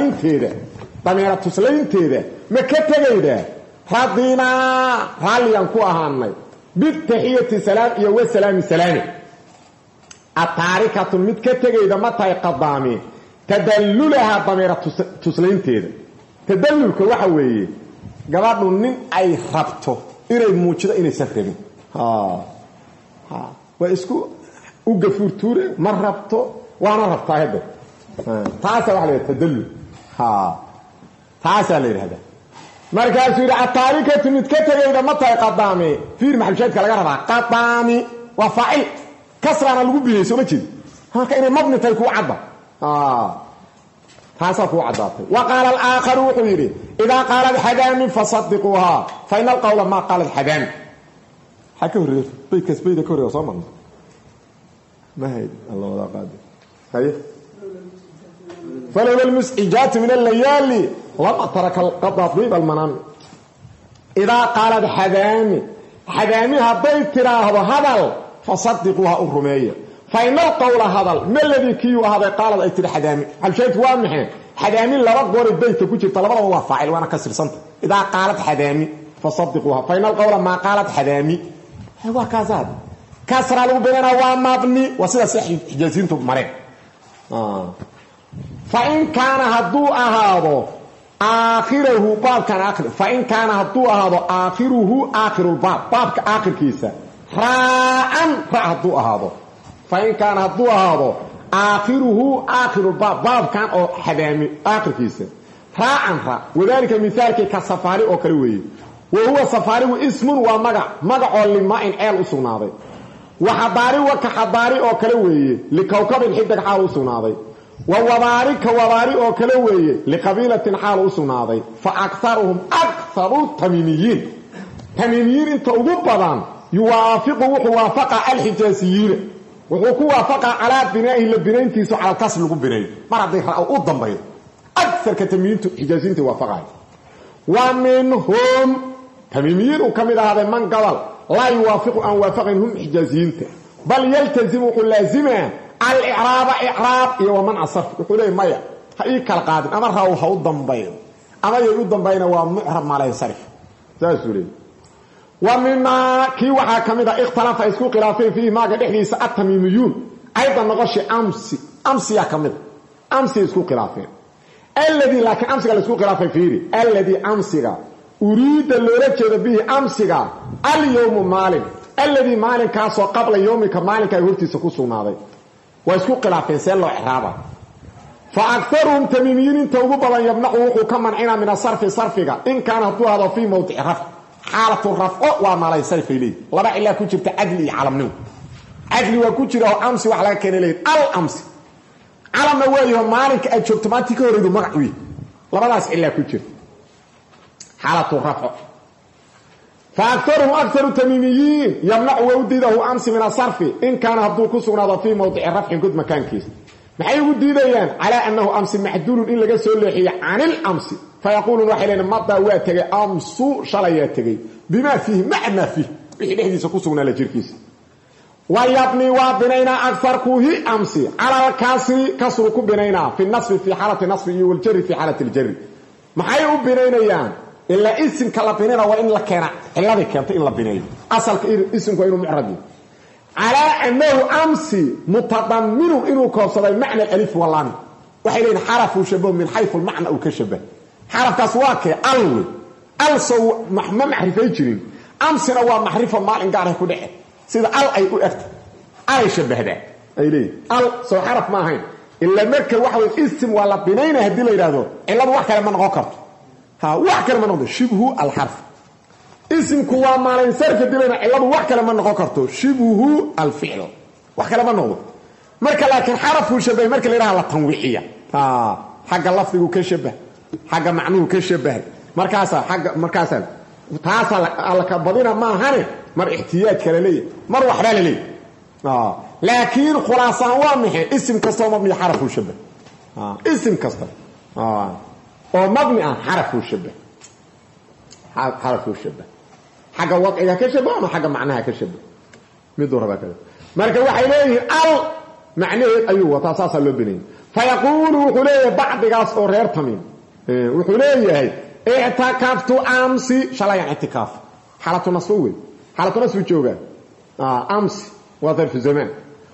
تسلين تيده ما كتغيدا رضينا حاليا كو اهاني بالتحيه سلام يا وسلام سلام التاركة المتكتغيدا متى قدامي تدللها ضمير تسلينتيدا تدللك waxa weeye gabadhu nin ay rabto inay muujido inay safreen waa isku u gafurtuure ma rabto waana rabtaa hada taasa waxa la tadallul taasa la yiraahdaa markaas uu التاركة المتكتغيدا متى قدامي fiir maxalshadka laga rabaa qadami wa fa'il كسرنا لو بيسو ما جيد هكا ان مبني تاي كو عدا تاسا كو عداتي وقال الاخر وحيري اذا قال الحدام فصدقوها فإن القول ما قال الحدام حكى الريف بيكس بيد كوريا صمم ما هي الله ولا قادر هي فلولا المسجات من الليالي لما ترك القضاء طيب المنام اذا قال الحدام هبيت تراه هذا فصدقوها الرمية فإن القول هذا ما الذي كيو هذا قال ايتر حدامي هل شيء وامحي حدامي لا رغور البيت كوجي طلبه هو فاعل وانا كسر سنت اذا قالت حدامي فصدقوها فإن القول ما قالت حدامي هو كذاب كسر له بيننا ومبني وسيده صحيح جزينته مرين فإن كان هدو هذا آخره باب كان آخر فإن كان هدو هذا آخره آخر الباب باب آخر كيسة هدو هذا فإن كان هدو هذا آخره آخر الباب باب كان أو حدامي آخر كيسة راء وذلك مثال كالسفاري أو كروي وهو سفاري اسم ومقع لماء آل أسوناضي وحضاري وكحضاري أو كروي لكوكب الحدق حال أسوناضي ووضاري كوضاري أو كروي لقبيلة حال أسوناضي فأكثرهم أكثر التميميين انت أغبضان يوافق ووافق الحجازيين ووافق على بنائه لبنينتيسو على الكسر لغو بنائه مرضي رأوا الضمبين أكثر كتميميين حجازيين توافقين ومنهم تميميين وكمل هذا من قبل لا يوافق أن وافقهم حجازيين بل يلتزم لازمه الإعراب إعراب ومنع الصرف يقول لي مايا هيك القادم أمر رأوا الضمبين أما يقول الضمبين ومعرب ما لا ينصرف ذا سوري ومما كي وحا كميدا اختلاف اسكو خلافين فيه ما قدحديس التميميون ايضا نقش امسي يا كميدا امسي اسكو خلافين الذي لكن امسي اسكو خلافين فيه الذي امسي اريد لوجه به امسي اليوم مالك الذي مالك كاسو قبل يومك مالك هورتيس كو سوناday واسكو خلافين سي لو احرابا فاكثرهم تميميين توبوا يمنعوا كمنعنا من صرفك ان كان هذا في موضع رفع حالة الرفع وما لا يصرف إليه لبا إلا كنت عدلي على منه عدلي وكنت له أمسي وحلا كان إليه الأمسي calamna waayo maalinka aad joogto maantii ka horreedu magac u yahay labadaas cilaa ku jirta xaalatu rafco فأكثرهم أكثر التميميين يمنع وديده أمس من الصرف إن كان هدو كسغنا في موضع الرفع قد مكان كيس maxay ugu diidayaan ala annahu amsi mahdulun in laga soo leexiyo anil amsi fayaqulun wahilan madda wa tagay amsu shalaya tagay bima fihi ma'na fihi bixdiisa ku sugnaa la jirkiisa wa yabni wa binayna akthar kuhi amsi ala kasri kasru ku binayna fi nasb fi halati nasb wal jarr fi halati al jarr maxay u binaynayaan illa ism kala binayna wa in la keena ilaa keenta in la binayo asalka ismku inuu mu'rabi على أنه أمسي متضمن إنه كوصل معنى الألف واللام وحيلين حرف وشبه من حيث المعنى أو كشبه حرف كسواك ألسو ما معرفة يجرين أمسنا هو معرفة ما إنقاره كده سيدا أي أكتب أي شبه ده أي ليه سو حرف ما هين إلا مركز واحد اسم ولا بنينا هدي لي هذا إلا واحد لما نغكرت واحد لما نغكرت شبه الحرف اسم كوا ما لنصرف دلنا إلا واحد لما نغكرته شبه الفعل واحد لما نغكر مركز لكن حرف وشبه مركز لها على التنويعية حق اللفظ كشبه حق معنوه كشبه مركز حق مركز تاسع على كبدينا ما هني مر احتياج كلالية مر وحدة لي لكن خلاصة وامحي اسم كسر مبني حرف وشبه اسم كسر ومبني حرف وشبه حرف وشبه حاجة وضعها كشبه وما حاجة معناها كشبه مدورة بكذا مركز واحد إليه معناه أيوة تاساسا لبنين فيقول وحليه بعض قاس أورير تمين وحليه اعتكفت أمسي شلا يعني اعتكاف حالة نصوي حالة نصوي جوغا أمسي وظرف الزمان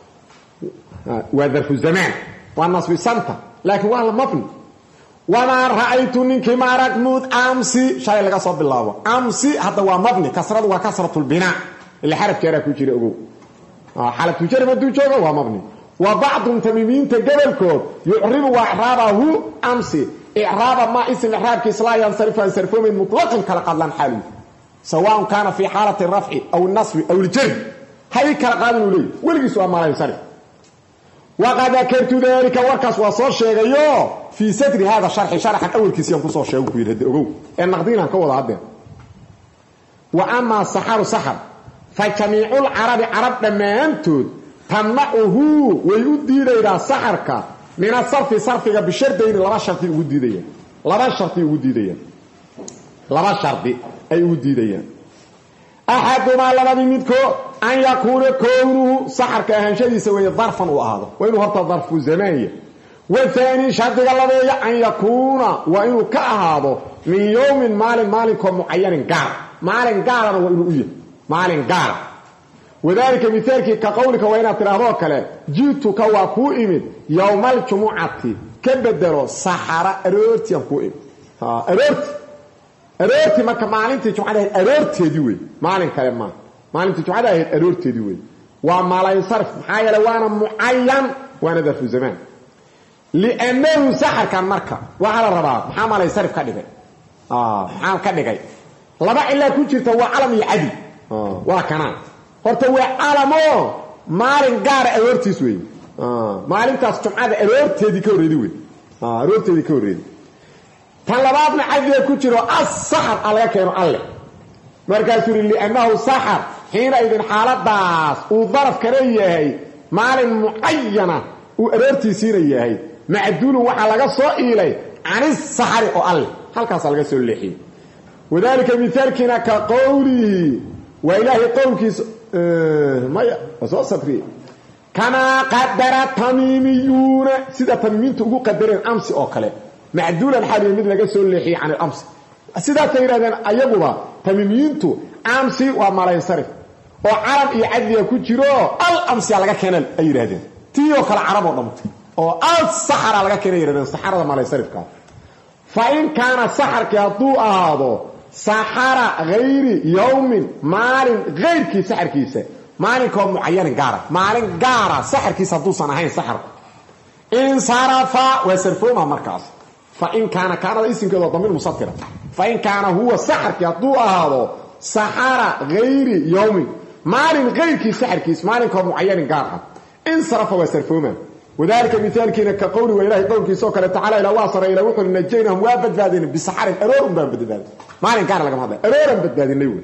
وظرف الزمان والنصوي سنة لكن والله مبني وما رأيت منك ما رقمود أمسي شلا لك صب الله أمسي هذا هو مبني كسرة وكسرة البناء اللي حرف كيرا كوشيري أقول حالة كوشيري بدو جوغا هو مبني وبعض تميمين تقبل كود يعرب وإعرابه أمسي إعراب ما اسم إعراب كسلا ينصرفه من مطلق كالقدلان حالي سواء كان في حالة الرفع أو النصب أو الجر هاي كالقدلان لي ولقي سؤال ما لا ينصرف وقد ذكرت ذلك وركس وصور شيئا في ستر هذا الشرح شرحا أول كيسيان كسور شيئا النقدين هكوض عدين وأما السحر سحر فجميع العرب عرب لما أنتود تمنعه ويؤدي إلى سحرك من الصرف صرفك بشرطين لما شرطي يؤدي ديا لما شرطي يؤدي ديا لما شرطي أي يؤدي ديا أحد ما لما بمدكو أن يكون كونه سحرك أهنشدي سوي ظرفا وهذا وإنه هرط ظرف زمانية والثاني شرطك الله أن يكون وإنه كأهذا من يوم مال معين قار مال قار وإنه إيه مال قار وذلك مثالك كقولك وإن تراهوك له جئتك وكو إمد يوم الجمعة كبدروا سحر أرورتي يمكو إمد أرورتي ما كمالين جمعة أرورتي ديوي مالين كلمة مالين جمعة أرورتي ديوي وما لا ينصرف حاجة لوانا معين وانا ذا في الزمان لأنه سحر كان مركب وعلى الرباط محاما لا ينصرف كدقاء محاما كدقاء لبا إلا كنت هو علم يعدي ولا كنان horta waa alamo maalin gaar ah aroortiis weey maalintaas jumcada aroorteedii ka horeeyay weey aroorteedii ka horeeyay tan labaadna xadiga ku jiro as-sahar alaga keeno alle markaas uu li annahu sahar xiina idin xaaladaas uu daraf kale yahay maalin muayyana uu aroortiisiina yahay macduul waxa laga soo iilay anis sahar oo alle halkaas laga soo leexiyay wadaalika mithaalkina ka qawli wa ilaahi qawlkiis ما أصلا صدري كما قدر تميميون سيدا تميمين تقول قدرين أمس أوكله معدولا حالي مثل قسول لحي عن الأمس سيدا تيرادين أيبوا تميميين تو أمسي وما لا ينصرف وعرب يعدي يكون جيرو الأمسي على كنال أيرادين تيو كلا عرب ونمت السحر على كنال أيرادين السحر ما لا ينصرف كان فإن كان السحر كيطوء هذا سحر غير يوم مال غير كي سحر كيسه مالكم معين قاره مالين قاره سحر كيسه دوسنا هين سحر ان صرف ويصرفوا ما مركز فان كان الاسم كده ضمير مستتر فان كان هو سحر يضوء هذا سحر غير يوم مال غير كي سحر كيس مالكم معين قاره ان صرف ويصرفوا وذلك مثال كنا كقول وإلهي قول كيسو كلا تعالى إلى واصر إلى وحر نجيناهم وابد بادين بسحر أرورهم بابد بادين ما ننكار لكم هذا أرورهم بد بادين نيون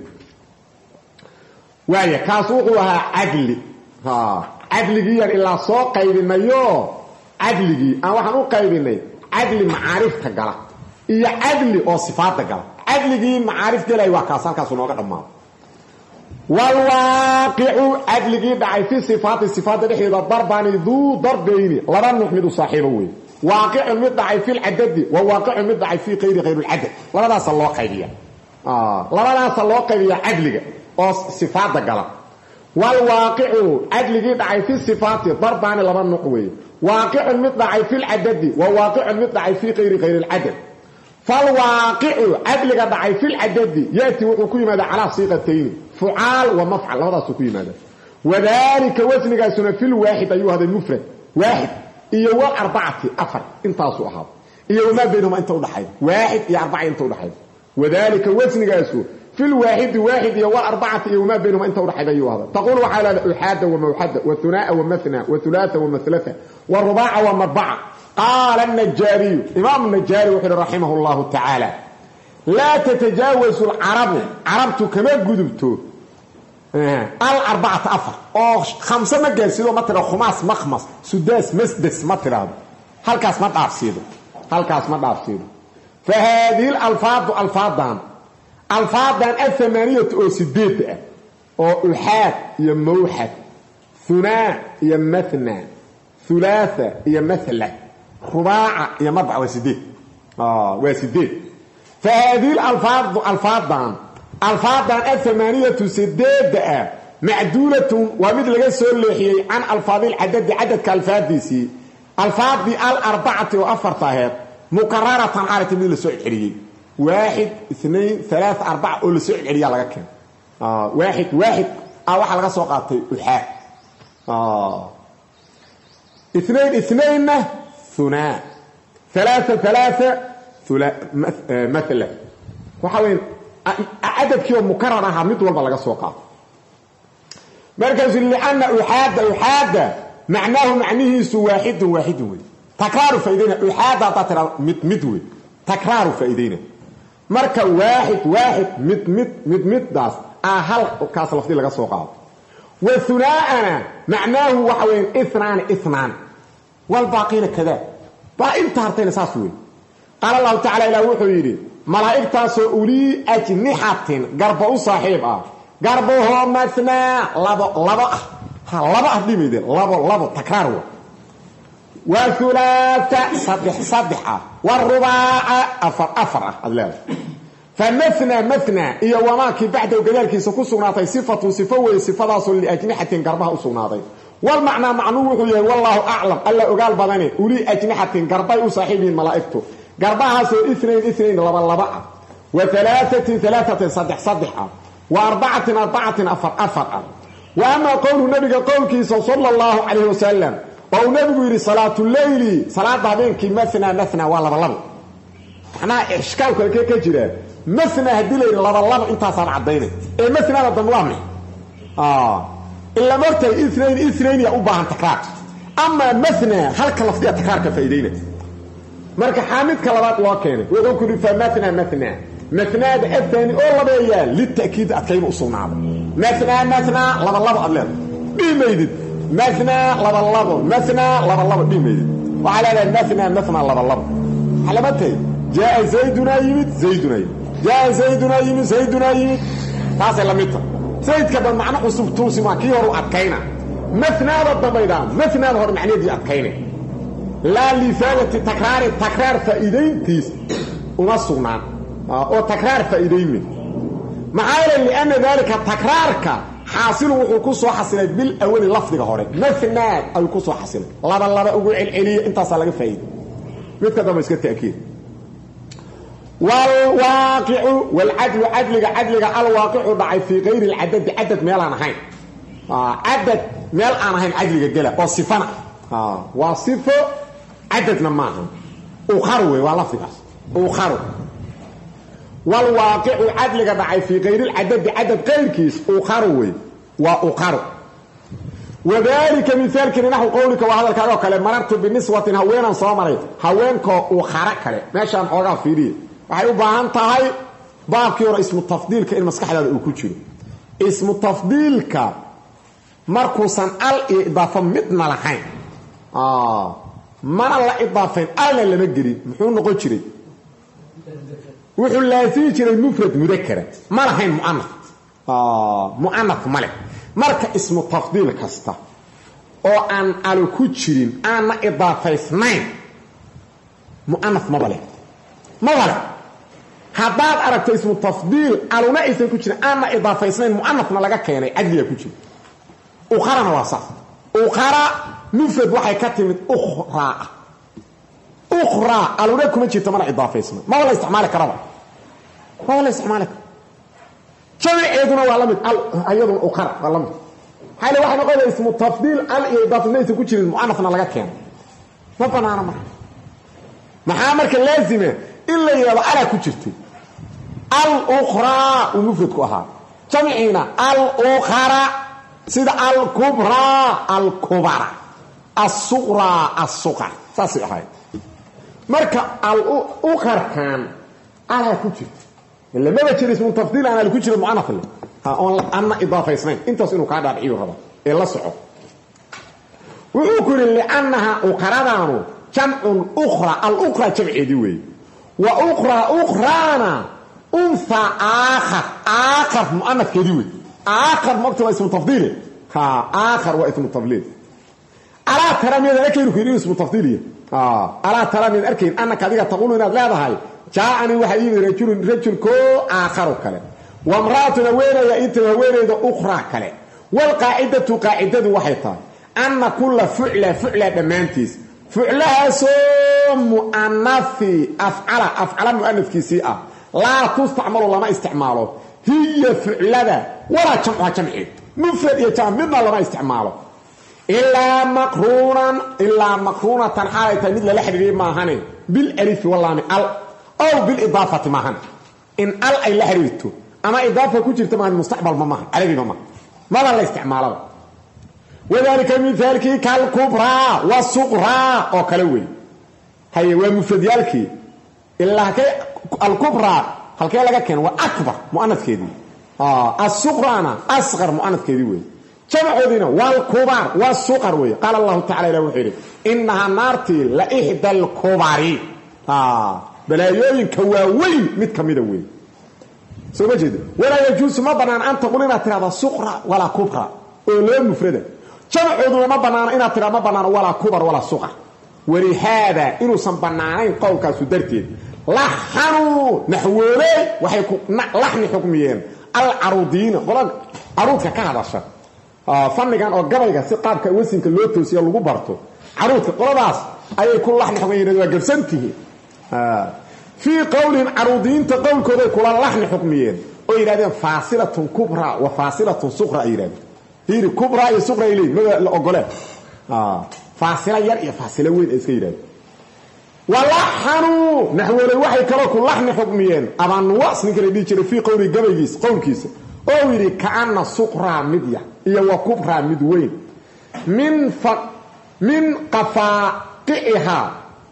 وهي كاسوقها عدل عدلجيا إلا سوق قيبنا يو عدلجي أو حنو قيبنا عدل معارف تقلا إيا عدل أو صفات تقلا عدلجي معارف تقلا يوكاسان كاسونوغا دمان والواقع عدلجي دعي في الصفات دحيدا ضربان ذو ضربين لبا نحمد صاحبه واقع مدعي في العدد وواقع مدعي في غير العدد لبدا سلو قيبيا لبدا سلو قيبيا عدلجي أو صفات تقلا والواقع عدلجي دعي في الصفات ضربان لبا نقوي واقع مدعي في العدد وواقع مدعي في غير العدد فالواقع عدلجي دعي في العدد ياتي وحكي ماذا على صيغتين فعال ومفعل هذا سكوي ماذا وذلك وزنك سنة في الواحد أيها هذا المفرد واحد إيهو أربعة أفر انتاسوا أحاب إيهو ما بينهم أنت وضحي واحد إيهو أربعة أنت وضحي وذلك وزنك سنة في الواحد واحد إيهو أربعة إيهو ما بينهم أنت وضحي أيها هذا تقول وحال أحاد وموحد وثناء ومثنى وثلاثة ومثلثة والرباع ومربعة قال النجاري إمام النجاري وحده رحمه الله تعالى لا تتجاوز العرب عربت كما قدبتو الأربعة أفر أو خمسة مجالسيدو مطرح خماس مخمس سداس مسدس مطرح هل كاس ما تعرف سيدو فهذه الألفاظ الثمانية أو سديد أو أحاد يموحد ثناء يمثنى ثلاثة يمثلة رباعة يمربع وسديد وسديد فهذه الألفاظ الثمانية سديد معدولة ومثل لغا سو لخيي عن الفاظ العدد عدد كالفاظ ديسي الفاظ دي الأربعة وأفرتها مكررة على تميل لسوء عليه 1 2 3 4 أو لسوء عليه لغا كان واحد waxa laga soo qaatay uxaa 2 ثناء 3 مثلا waxa weyn عددكيو مكرر aha mid walba laga soo qaato markaas li'anna uxaada معناه معنيه واحد تكرار فائدين uxaada tatara mid wey تكرار فائدين marka واحد mid daas hal kaas lafdi laga soo qaado وثناء معناه waxa weyn 2 والباقين كذا با انت هرتين اساس وين قال الله تعالى الى وحو يري ملائكه اولي اجنحه غربو صاحب غربه مثنى لبا ديميد لبا تكرار وثلاثه صدحه والرباع افر الله فمثنى اي وماكي بعد وكذلك سكسوناتي صفه وصفه لاجنحه غربها وسوناتي والمعنى معنوه والله أعلم ألا أقال بضاني أولي أجنحة قرباء صاحبين ملائكته قرباها سو 2 لبا وثلاثة صدحة وأربعة أفر وأما قول النبي قولك صلى الله عليه وسلم أو نبي صلاة الليل صلاة بينك مثنى ولا احنا إشكالك كجرة مثنى هدي لي لبا انت صار عديني إيه مثنى لبا إلا مرتي 2 يا أباهن تكرار أما مثنى هل كلفتي تكرار كفايدين مرك حامد كلمات واكينه ويقول كل مثنى الثاني أو لبيا للتأكيد أتكلم أصولنا مثنى لبا أبلغ بيميد مثنى لبا بيميد وعلى مثنى لبا على متى جاء زيدنا يمد جاء زيدنا يمد تاسع لمتى سيد كذا معنى قصب توسي ما كي هو أتكينا مثنى بالضميدان مثنى هو معنى دي أتكينا لا لفالة تكرار فائدين تيس ونصونا أو تكرار فائدين من معايا لأن ذلك تكرارك حاصل وقصوا حاصل بالأول لفظ هوري مثنى أو قصوا حاصل لا أقول العلي انت صار لك فائدة مثل كذا مسكت تأكيد والواقع والعدل عدل الواقع ضعيف في غير العدد عدد ميل انا هين عدد ميل انا هين عدل جلا وصفنا وصفه عددنا معهم وخروي ولفظ وخرو والواقع عدل ضعيف في غير العدد عدد غير كيس وخروي واقر wadaalika mithaalkani naxu qowlika waa hadalkaagoo kale marartu biniswatin haweenan soo maray haweenkoo uu khara kale meeshaan xoogaa fiiriye waxay u baahan tahay baabkii hore ismu tafdiilka in maskaxdaada uu ku jiro ismu tafdiilka markuusan al iyo idaafo midna lahayn mana la idaafayn alna lama gelin muxuu noqon jiray wuxuu laasimi jiray mufrad mudakara ma lahayn mu'anaf male marka ismu tafdiil kasta oo aan alu ku jirin aanna idaafaysnayn mu'anaf mabale haddaad aragto ismu tafdiil aluna aysan ku jirin aanna idaafaysnayn mu'anafna laga keenay cadliga ku jira ukharana waa saas ukhara mufrad waxay ka timid ukhraa aluna kuma jirto mana idaafaysna maba la isticmaali karaba jamiceeduna waa la mid ayaduna ukhara waa la mid xayla waxay noqonaysaa ismu tafdiil al iyo idaafna aysan ku jirin mu'anafna laga keenay ma banaana maxaa marka laazima in la yidhahdo alaa ku jirtay al-ukhraa uu mufradku ahaa jamciina al-ukhara sida al-kubraa al-kubara as-suqraa as-suqar saasay ahayd marka al-ukharkan alaa ku jirta lamaba jira ismu tafdiil aan al ku jiro mu'anaf le oon anna idaafaysnayn intaas inuu kaa dhaadhiciyo raba ee la soco wuxuu ku yidhi liannaha ukharadaanu jamcun ukhra al-ukhraa jamceedii weeye wa ukhraana unha aakhar mu'anafkeedii wey aakhar mogta waa ismu tafdiile aakhar waa ismu tafdiil alaa tara miyadan arkaynu ku yidhi inuu ismu tafdiiliya alaa tara miyadan arkayn annaka adiga taquulu inaad leedahay jaaanii waxaa ii yimid rajulkoo aakharu kale wamra'atun haweenaya inta haweenayda ukhraa kale waalqaacidatu qaacidadu waxay tahay anna kulla fucla dhammaantiis fuclahaasoo mu'anafi afcala mu'anafkiisii ah laa tustacmalu lama isticmaalo hiya fuclada walaa jamcuha jamceed mufrad iyo jamc midna lama isticmaalo ilaa maqruunatan xaalay tahay mid lala xidhiiriyey maahane bilalifi wallaami al ow bilidaafati maahan in al ay la xiriirto ama idaafa ku jirta maahan mustaqbal ma maahan carabiga maaha mada la isticmaalaba wadaalika mithaalkii kalkubraa wasuqraa oo kale wey haye waa mufradyaalkii ilaa alkubraa halkee laga keeno waa akbar mu'anafkeedii asuqraana asqar mu'anafkeedii wey jamcoodiina waalkubar wasuqar wey qaala allahu tacala ilah wuxuu yidhi innahaa naartii la ixda alkubari balaayooyinka waaweyn mid ka mida wey soo ma jeeda walaa yajuusu ma banaana an taqul inaad tirahda suqra walaa kubra oo loo mufrada jamcooduna ma banaana inaad tirahda ma banaano walaa kubar walaa suqar walihaada inuusan banaanayn qowlkaasu darteed laxanuu naxwooley waxay ku laxni xukmiyeen alcaruudiyiina qola caruudka ka hadasha fannigan oo gabayga si qaabka wasinka loo toosiya lagu barto caruudka qoladaas ayay ku laxni xukmiyeen waa gabsantihiin fii qowlihim caruudiyiinta qowlkooday kula laxni xukmiyeen oo yidhahdeen faasilatun kubra wa faasilatun suqra ay yidhahdeen fiiri kubra iyo suqra ay leeyihin mada la ogoleen faasilo yar iyo faasilo weyn ay iska yidhahdeen walaxanuu naxwooley waxay kaloo ku laxni xukmiyeen abanuwas ninka la dhihi jiray fii qowlihi gabaygiisa qowlkiisa oo yidhi kaana suqraa mid yar iyo wa kubraa mid weyn min qafaaqicihaa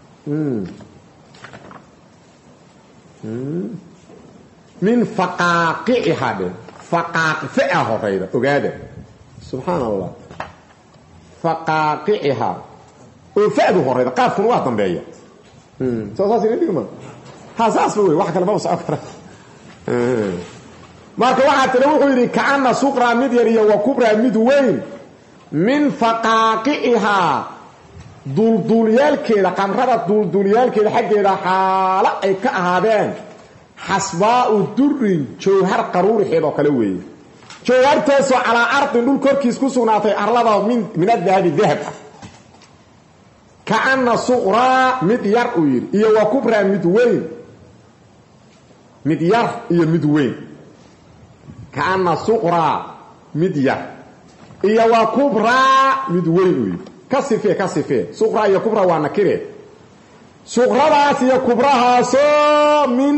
min faqaaqicihaa dhe faqaaqia horeyda ogaada subxaan allah faqaaqicihaa oo fa'du horeyda qaafkuna waa dambeeya saas ina dhigma ha saasba wey wax kale maba socon kara marka waxaa tira wuxuu yidhi kaana suqraa mid yar iyo wa kubraa mid weyn min faqaaqicihaa duulduulyaalkeeda qamrada duulduulyaalkeeda xaggeeda xaalo ay ka ahaadeen xasbaau durin jawhar qaruurixeed oo kale weeye jawhartaasoo calaa ardin dhul korkiis ku sugnaatay arlada min adahabi dahab ah kaana suqraa mid yar uu yidhi iyo wa kubraa mid weyn mid yar iyo mid weyn kaana suqraa mid yar iyo wa kubraa mid weyn uu yidhi ka sifee suqraa iyo kubra waa nakire suqradaas iyo kubrahaasoo min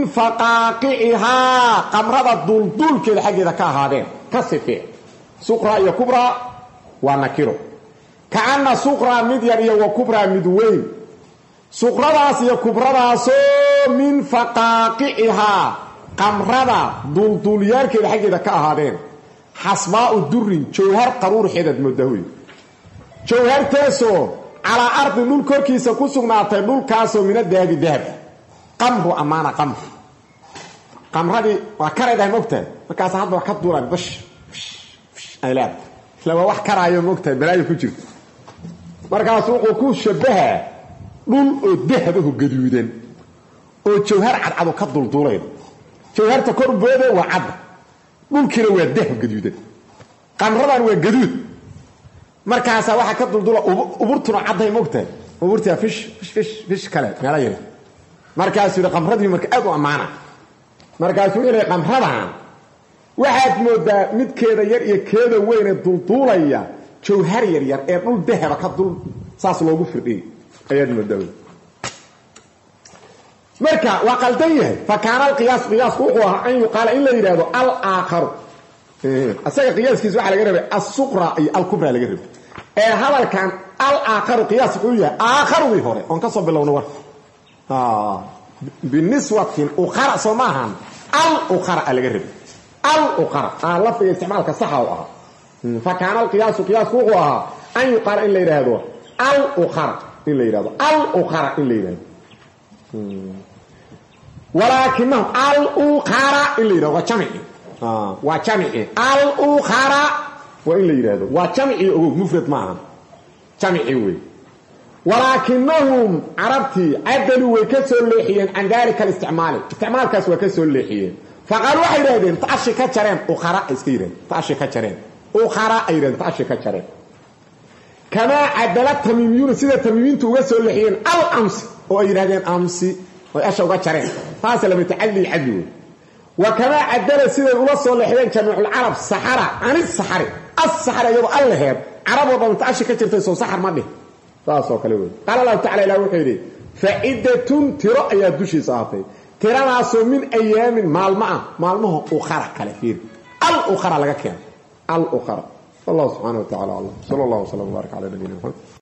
faqaaqicihaa qamrada duulduulkeeda xaggeeda ka ahaadeen ka sifee suqraa iyo kubra ونكره كأن سقرا مدير وكبرى مدوين سقرا داس يا كبرى داس من فقاقعها قمردا دوليار كده حاجه ka ahaadeen حسباء الدر جوهر قرور حدد مدهوي جوهر تاسو على ارض دول كركيسا كسغناatay dhulkaas min dahab dahab qamru amana qamradi wa karayda mogtay markaas hadda wax ka duulan bash aylaad lawa wax karaayo mogtay balaayo ku jirto markaas uu ku shabaha dhul oo dahab oo gaduudan oo jawhar cad ka dulduulay jawharta korbooda waa cad dhulkina waa dahab gaduudan qamradan waa gaduud markaas waxa ka duldula uburtuna caday mogtay uburta fish kale mala yiri markaas uu qamradii marka aad u amaana markaas uu ilaa qamradan waxaad moodaa midkeeda yar iyo keeda weyn ee duldulaya jawhar yar yar ee dhul dahab ka dul saas loogu firdhiyay ayaad moodaa marka waa qaldan yahay fa kaana qiyaas wuxuu ahaa an yuqaal in la yiraahdo al aakhar asaga qiyaaskiisa waxa laga rabay as-suqra iyo al-kubra laga rabay ee hadalkan al-aakhar qiyaas wuxuu yahay aakharu hore on ka soo bilowno war biniswatin ukhra samahan al-ukhra laga rabay al-ukhra lafdiga isticmaalka saxa oo ah fa kaana al-qiyaas wuxuu ahaa an yuqaal in la yiraahdo al-ukhra in la yiraahdo al-ukhra in la yiraahdo ولكنه الأخرى اللي يرى وجمعي وجمعي الأخرى وإلا يرى وجمعي مفرد معهم جمعي وي ولكنهم عربتي عدلوا وكسوا الليحيين عن ذلك الاستعمال كسوا وكسوا الليحيين فقالوا واحد هذين تعشي كتشرين أخرى اسكيرين تعشي كتشرين أخرى أيضا تعشي كتشرين كما عدلت تميميون سيدة تميمين توسوا الليحيين الأمس وإير هذين أمسي وأشوا كتشرين فاسا لم يتعلي عدلوا وكما عدل سيدة الوصول الليحيين جميع العرب السحرة عن السحرة يبقى الله عرب وضم تعشي كتشرين سحر مده تاسو كلوي قال الله تعالى لا وحيدي فعدة ترى دوشي صافي ترى من ايام مالمه اخرى كلفير الاخرى لك كان الاخرى الله سبحانه وتعالى الله صلى الله وسلم وبارك على نبينا محمد